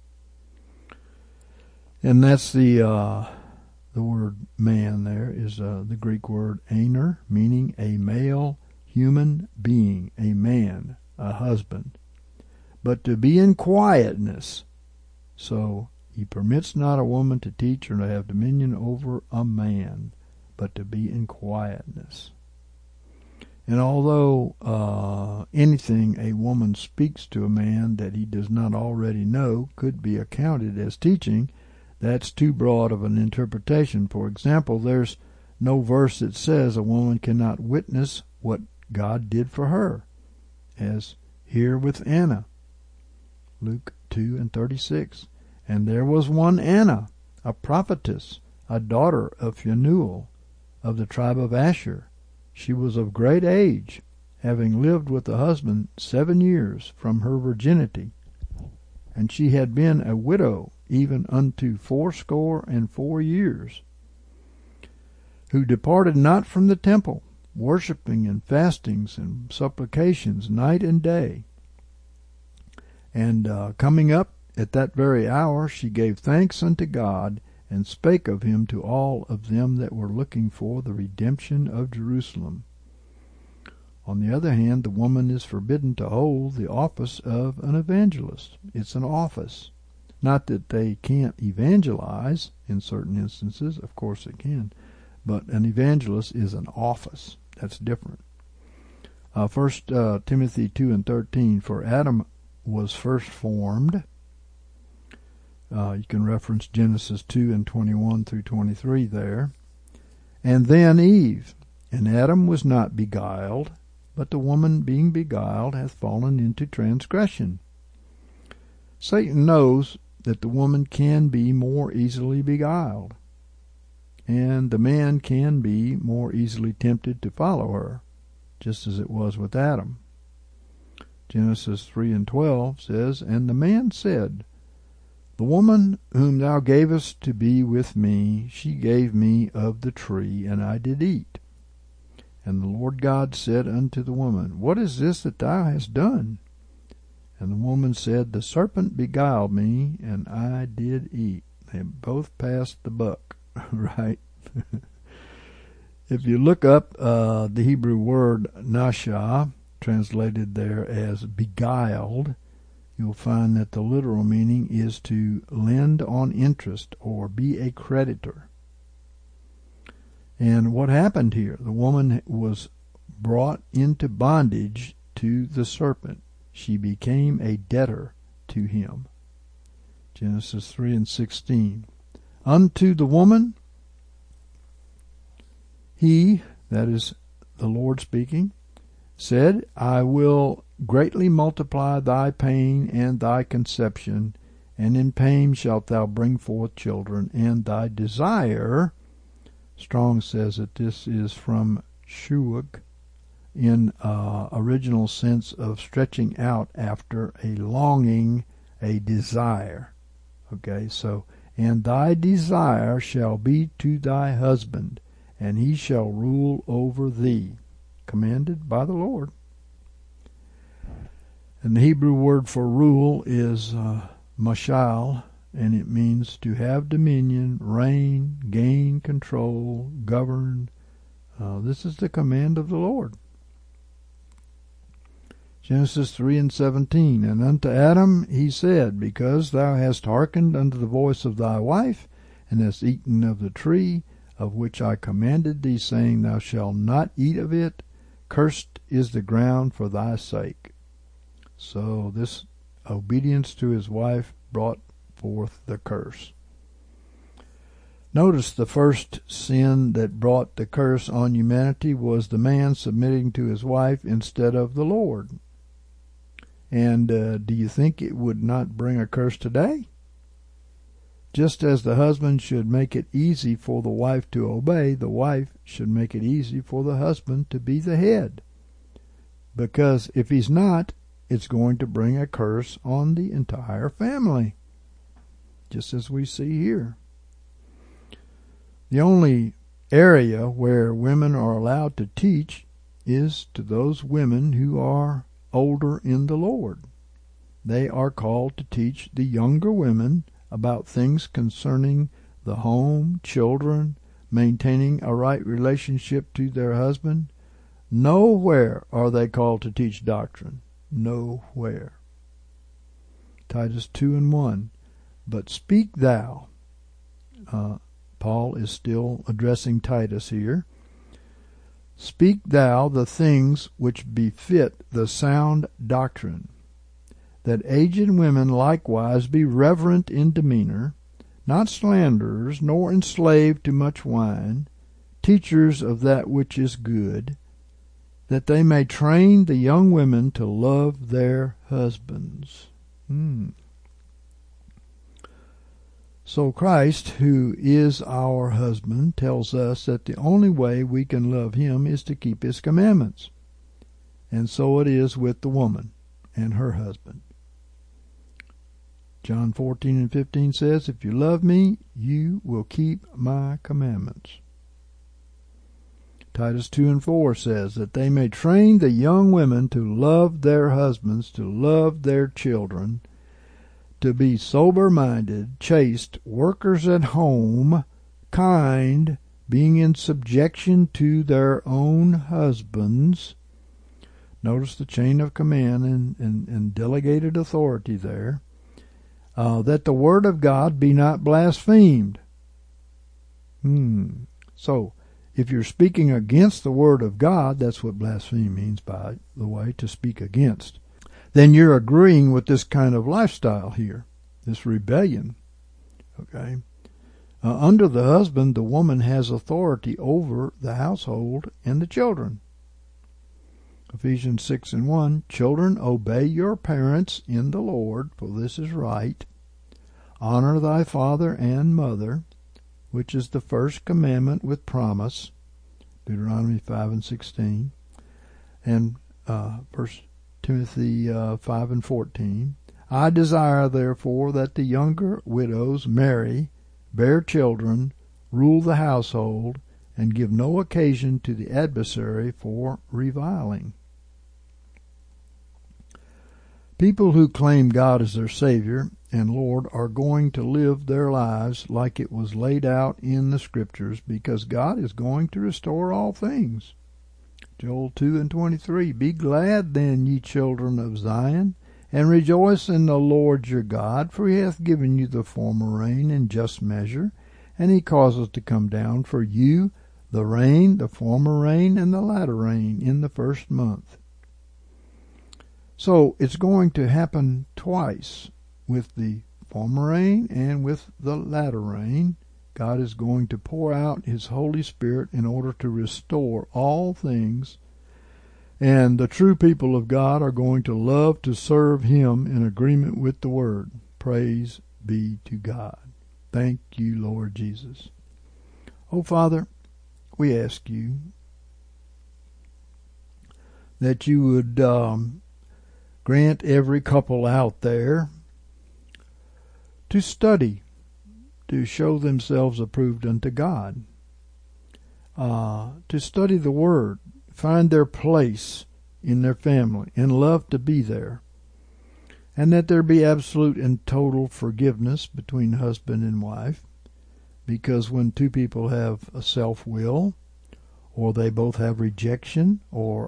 And that's the word man there is the Greek word aner, meaning a male human being, a man, a husband. But to be in quietness. So he permits not a woman to teach or to have dominion over a man, but to be in quietness. And although anything a woman speaks to a man that he does not already know could be accounted as teaching, that's too broad of an interpretation. For example, there's no verse that says a woman cannot witness what God did for her, as here with Anna. Luke 2:36. And there was one Anna, a prophetess, a daughter of Phanuel, of the tribe of Asher. She was of great age, having lived with a husband 7 years from her virginity. And she had been a widow even unto 84 years. who departed not from the temple, worshipping and fastings and supplications night and day. And coming up at that very hour, she gave thanks unto God, and spake of him to all of them that were looking for the redemption of Jerusalem. On the other hand, the woman is forbidden to hold the office of an evangelist. It's an office. Not that they can't evangelize in certain instances, of course they can, but an evangelist is an office. That's different. 1 Timothy 2:13, for Adam was first formed. You can reference Genesis 2:21 through 23 there. And then Eve. And Adam was not beguiled, but the woman being beguiled hath fallen into transgression. Satan knows that the woman can be more easily beguiled, and the man can be more easily tempted to follow her, just as it was with Adam. Genesis 3:12 says, and the man said, the woman whom thou gavest to be with me, she gave me of the tree, and I did eat. And the Lord God said unto the woman, what is this that thou hast done? And the woman said, the serpent beguiled me, and I did eat. They both passed the buck, right? If you look up the Hebrew word nasha, translated there as beguiled, you'll find that the literal meaning is to lend on interest or be a creditor. And what happened here? The woman was brought into bondage to the serpent. She became a debtor to him. Genesis 3:16. Unto the woman, he, that is the Lord speaking, said, I will greatly multiply thy pain and thy conception, and in pain shalt thou bring forth children, and thy desire, Strong says that this is from shuag, in original sense of stretching out after a longing, a desire. Okay, so, and thy desire shall be to thy husband, and he shall rule over thee, commanded by the Lord. And the Hebrew word for rule is mashal, and it means to have dominion, reign, gain control, govern. This is the command of the Lord. Genesis 3:17, and unto Adam he said, because thou hast hearkened unto the voice of thy wife, and hast eaten of the tree of which I commanded thee, saying, thou shalt not eat of it, cursed is the ground for thy sake. So this obedience to his wife brought forth the curse. Notice the first sin that brought the curse on humanity was the man submitting to his wife instead of the Lord. And do you think it would not bring a curse today? Just as the husband should make it easy for the wife to obey, the wife should make it easy for the husband to be the head. Because if he's not, it's going to bring a curse on the entire family, just as we see here. The only area where women are allowed to teach is to those women who are older in the Lord. They are called to teach the younger women about things concerning the home, children, maintaining a right relationship to their husband. Nowhere are they called to teach doctrine. Nowhere. Titus 2:1. But speak thou. Paul is still addressing Titus here. Speak thou the things which befit the sound doctrine, that aged women likewise be reverent in demeanor, not slanderers, nor enslaved to much wine, teachers of that which is good, that they may train the young women to love their husbands. So Christ, who is our husband, tells us that the only way we can love him is to keep his commandments. And so it is with the woman and her husband. John 14:15 says, if you love me, you will keep my commandments. Titus 2:4 says that they may train the young women to love their husbands, to love their children, to be sober-minded, chaste, workers at home, kind, being in subjection to their own husbands. Notice the chain of command and delegated authority there. That the word of God be not blasphemed. So, if you're speaking against the word of God, that's what blaspheme means, by the way, to speak against, then you're agreeing with this kind of lifestyle here, this rebellion. Okay? Under the husband, the woman has authority over the household and the children. Ephesians 6:1, children, obey your parents in the Lord, for this is right. Honor thy father and mother, which is the first commandment with promise, Deuteronomy 5:16, and 1 Timothy 5:14. I desire, therefore, that the younger widows marry, bear children, rule the household, and give no occasion to the adversary for reviling. People who claim God as their Savior and Lord are going to live their lives like it was laid out in the Scriptures, because God is going to restore all things. Joel 2:23, be glad then, ye children of Zion, and rejoice in the Lord your God, for he hath given you the former rain in just measure, and he causeth to come down for you the rain, the former rain, and the latter rain in the first month. So it's going to happen twice, with the former rain and with the latter rain. God is going to pour out his Holy Spirit in order to restore all things, and the true people of God are going to love to serve him in agreement with the word. Praise be to God. Thank you, Lord Jesus. Oh, Father, we ask you that you would grant every couple out there to study, to show themselves approved unto God, to study the Word, find their place in their family, and love to be there, and that there be absolute and total forgiveness between husband and wife, because when two people have a self-will, or they both have rejection, or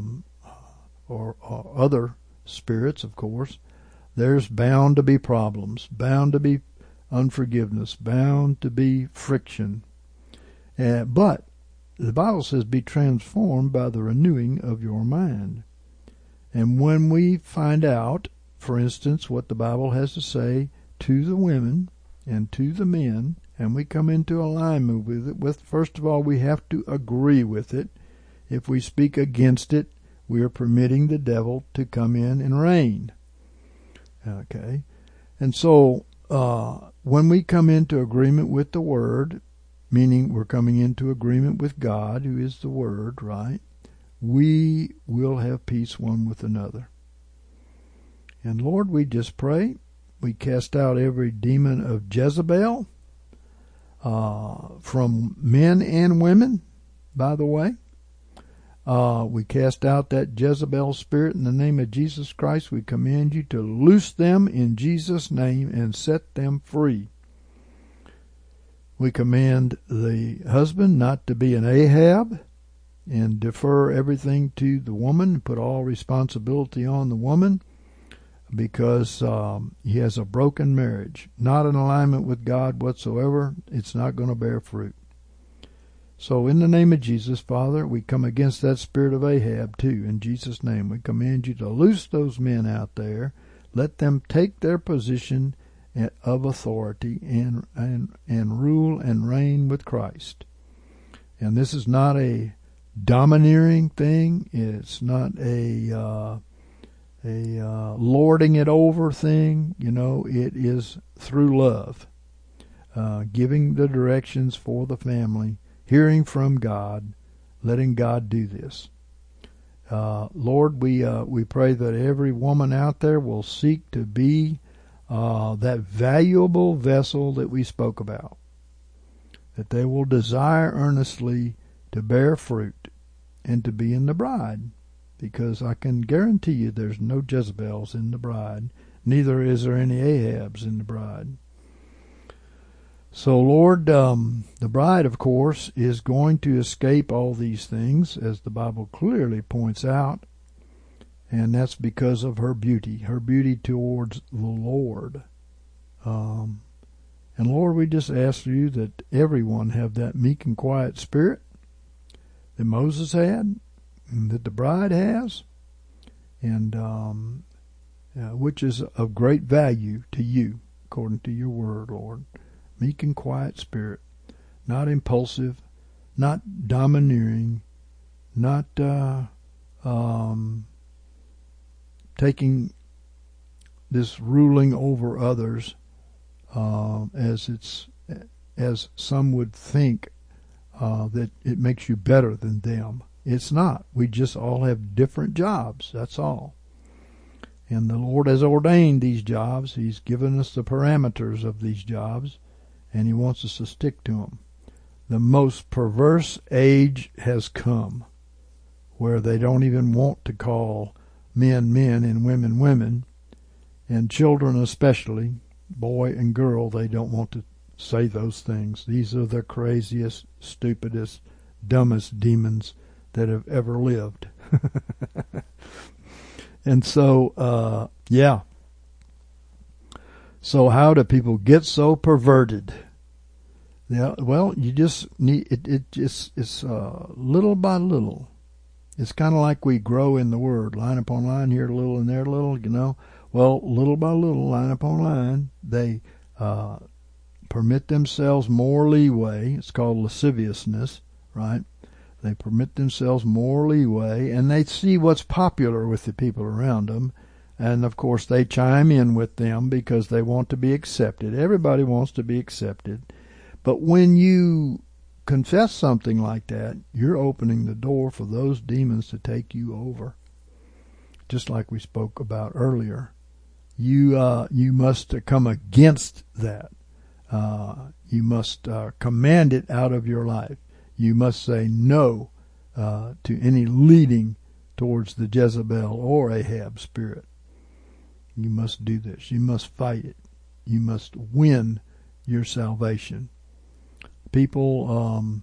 other spirits, of course, there's bound to be problems, bound to be unforgiveness, bound to be friction. But the Bible says, be transformed by the renewing of your mind. And when we find out, for instance, what the Bible has to say to the women and to the men, and we come into alignment with it, first of all, we have to agree with it. If we speak against it, we are permitting the devil to come in and reign. Okay? And so, when we come into agreement with the Word, meaning we're coming into agreement with God, who is the Word, right? We will have peace one with another. And Lord, we just pray. We cast out every demon of Jezebel, from men and women, by the way. We cast out that Jezebel spirit in the name of Jesus Christ. We command you to loose them in Jesus' name and set them free. We command the husband not to be an Ahab and defer everything to the woman, put all responsibility on the woman, because he has a broken marriage, not in alignment with God whatsoever. It's not going to bear fruit. So in the name of Jesus, Father, we come against that spirit of Ahab too. In Jesus' name, we command you to loose those men out there. Let them take their position of authority and rule and reign with Christ. And this is not a domineering thing. It's not a lording it over thing. It is through love, giving the directions for the family, hearing from God, letting God do this. Lord, we pray that every woman out there will seek to be that valuable vessel that we spoke about, that they will desire earnestly to bear fruit, and to be in the bride, because I can guarantee you there's no Jezebels in the bride, neither is there any Ahabs in the bride. So, Lord, the bride, of course, is going to escape all these things, as the Bible clearly points out, and that's because of her beauty towards the Lord. And, Lord, we just ask you that everyone have that meek and quiet spirit that Moses had, and that the bride has, and which is of great value to you, according to your word, Lord. Meek and quiet spirit, not impulsive, not domineering, not taking this ruling over others as some would think that it makes you better than them. It's not. We just all have different jobs. That's all. And the Lord has ordained these jobs. He's given us the parameters of these jobs, and He wants us to stick to them. The most perverse age has come, where they don't even want to call men men and women women, and children especially, boy and girl, they don't want to say those things. These are the craziest, stupidest, dumbest demons that have ever lived. And so, yeah. So how do people get so perverted? Yeah, well, you just need it's little by little. It's kind of like we grow in the Word, line upon line, here a little and there a little, you know. Well, little by little, line upon line, they permit themselves more leeway. It's called lasciviousness, right? They permit themselves more leeway, and they see what's popular with the people around them. And, of course, they chime in with them because they want to be accepted. Everybody wants to be accepted. But when you confess something like that, you're opening the door for those demons to take you over. Just like we spoke about earlier. You must come against that. You must command it out of your life. You must say no to any leading towards the Jezebel or Ahab spirit. You must do this. You must fight it. You must win your salvation. People,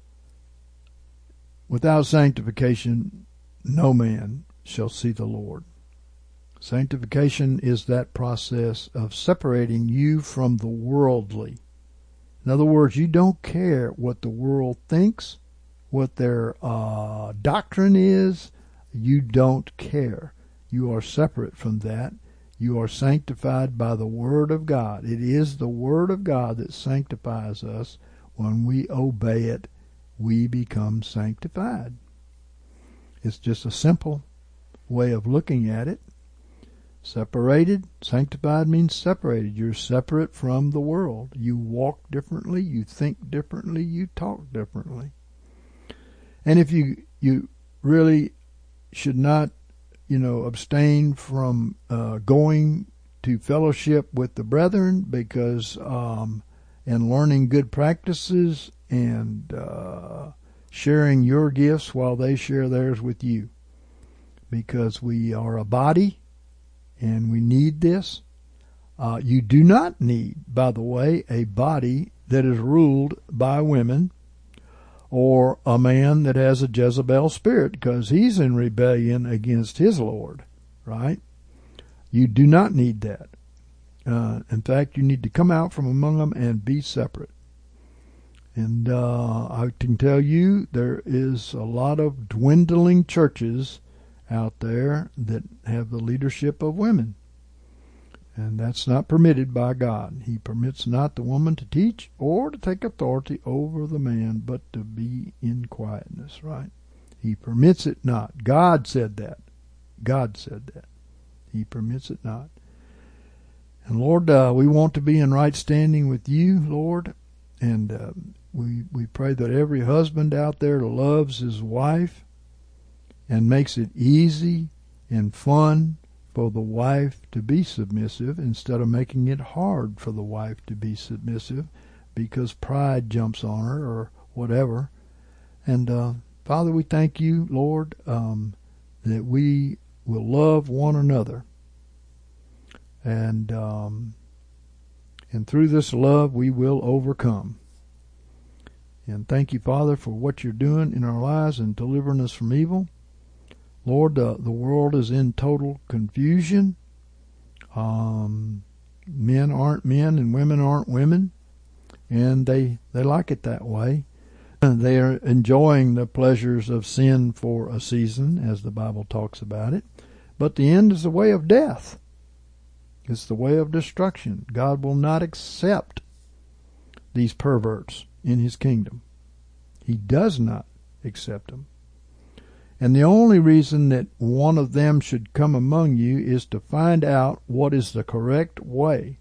without sanctification, no man shall see the Lord. Sanctification is that process of separating you from the worldly. In other words, you don't care what the world thinks, what their doctrine is. You don't care. You are separate from that. You are sanctified by the Word of God. It is the Word of God that sanctifies us. When we obey it, we become sanctified. It's just a simple way of looking at it. Separated, sanctified means separated. You're separate from the world. You walk differently, you think differently, you talk differently. And if you really should not, abstain from going to fellowship with the brethren because and learning good practices and sharing your gifts while they share theirs with you, because we are a body and we need this. You do not need, by the way, a body that is ruled by women or a man that has a Jezebel spirit, because he's in rebellion against his Lord, right? You do not need that. In fact, you need to come out from among them and be separate. And I can tell you there is a lot of dwindling churches out there that have the leadership of women. And that's not permitted by God. He permits not the woman to teach or to take authority over the man, but to be in quietness, right? He permits it not. God said that. God said that. He permits it not. And Lord, we want to be in right standing with you, Lord. And we pray that every husband out there loves his wife and makes it easy and fun for the wife to be submissive, instead of making it hard for the wife to be submissive because pride jumps on her or whatever. And Father, we thank you, Lord, that we will love one another. And through this love, we will overcome. And thank you, Father, for what you're doing in our lives and delivering us from evil. Lord, the world is in total confusion. Men aren't men and women aren't women. And they like it that way. They are enjoying the pleasures of sin for a season, as the Bible talks about it. But the end is the way of death. It's the way of destruction. God will not accept these perverts in his kingdom. He does not accept them. And the only reason that one of them should come among you is to find out what is the correct way.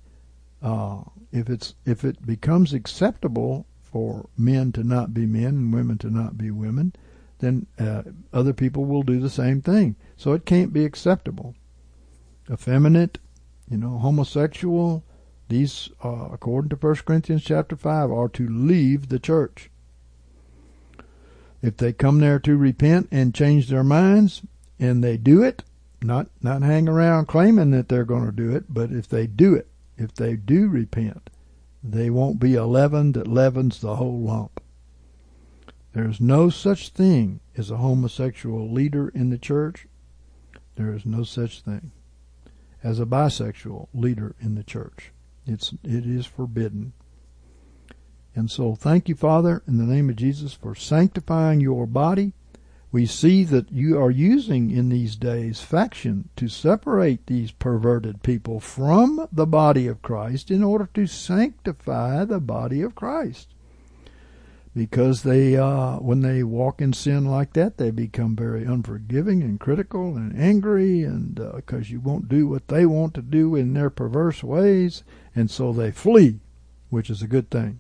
If it becomes acceptable for men to not be men and women to not be women, then other people will do the same thing. So it can't be acceptable. Effeminate, homosexual, these, according to 1 Corinthians chapter 5, are to leave the church. If they come there to repent and change their minds, and they do it, not hang around claiming that they're going to do it, but if they do it, if they do repent, they won't be a leaven that leavens the whole lump. There's no such thing as a homosexual leader in the church. There is no such thing as a bisexual leader in the church. It is forbidden. And so thank you, Father, in the name of Jesus, for sanctifying your body. We see that you are using in these days faction to separate these perverted people from the body of Christ in order to sanctify the body of Christ. Because they, when they walk in sin like that, they become very unforgiving and critical and angry, and because you won't do what they want to do in their perverse ways, and so they flee, which is a good thing.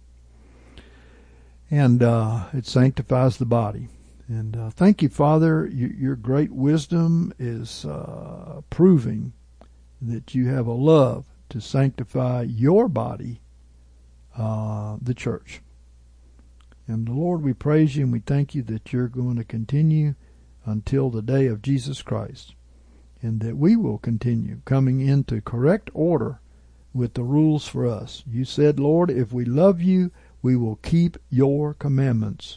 And it sanctifies the body. And thank you, Father. Your great wisdom is proving that you have a love to sanctify your body, the church. And Lord, we praise you and we thank you that you're going to continue until the day of Jesus Christ, and that we will continue coming into correct order with the rules for us. You said, Lord, if we love you, we will keep your commandments.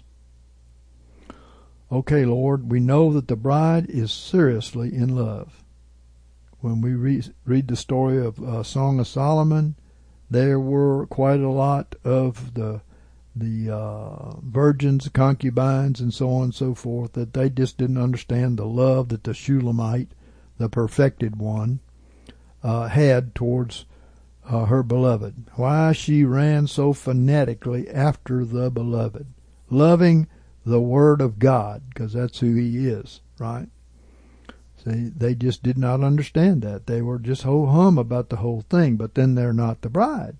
Okay, Lord, we know that the bride is seriously in love. When we read the story of Song of Solomon, there were quite a lot of the virgins, concubines, and so on and so forth, that they just didn't understand the love that the Shulamite, the perfected one, had towards her beloved. Why she ran so fanatically after the beloved, loving the Word of God, because that's who he is, right? See, they just did not understand that. They were just ho-hum about the whole thing, but then they're not the bride.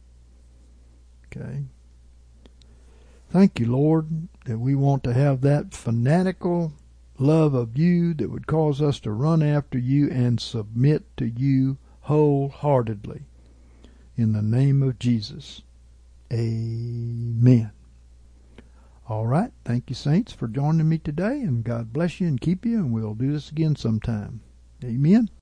Okay. Thank you, Lord, that we want to have that fanatical love of you that would cause us to run after you and submit to you wholeheartedly. In the name of Jesus. Amen. All right. Thank you, saints, for joining me today, and God bless you and keep you, and we'll do this again sometime. Amen.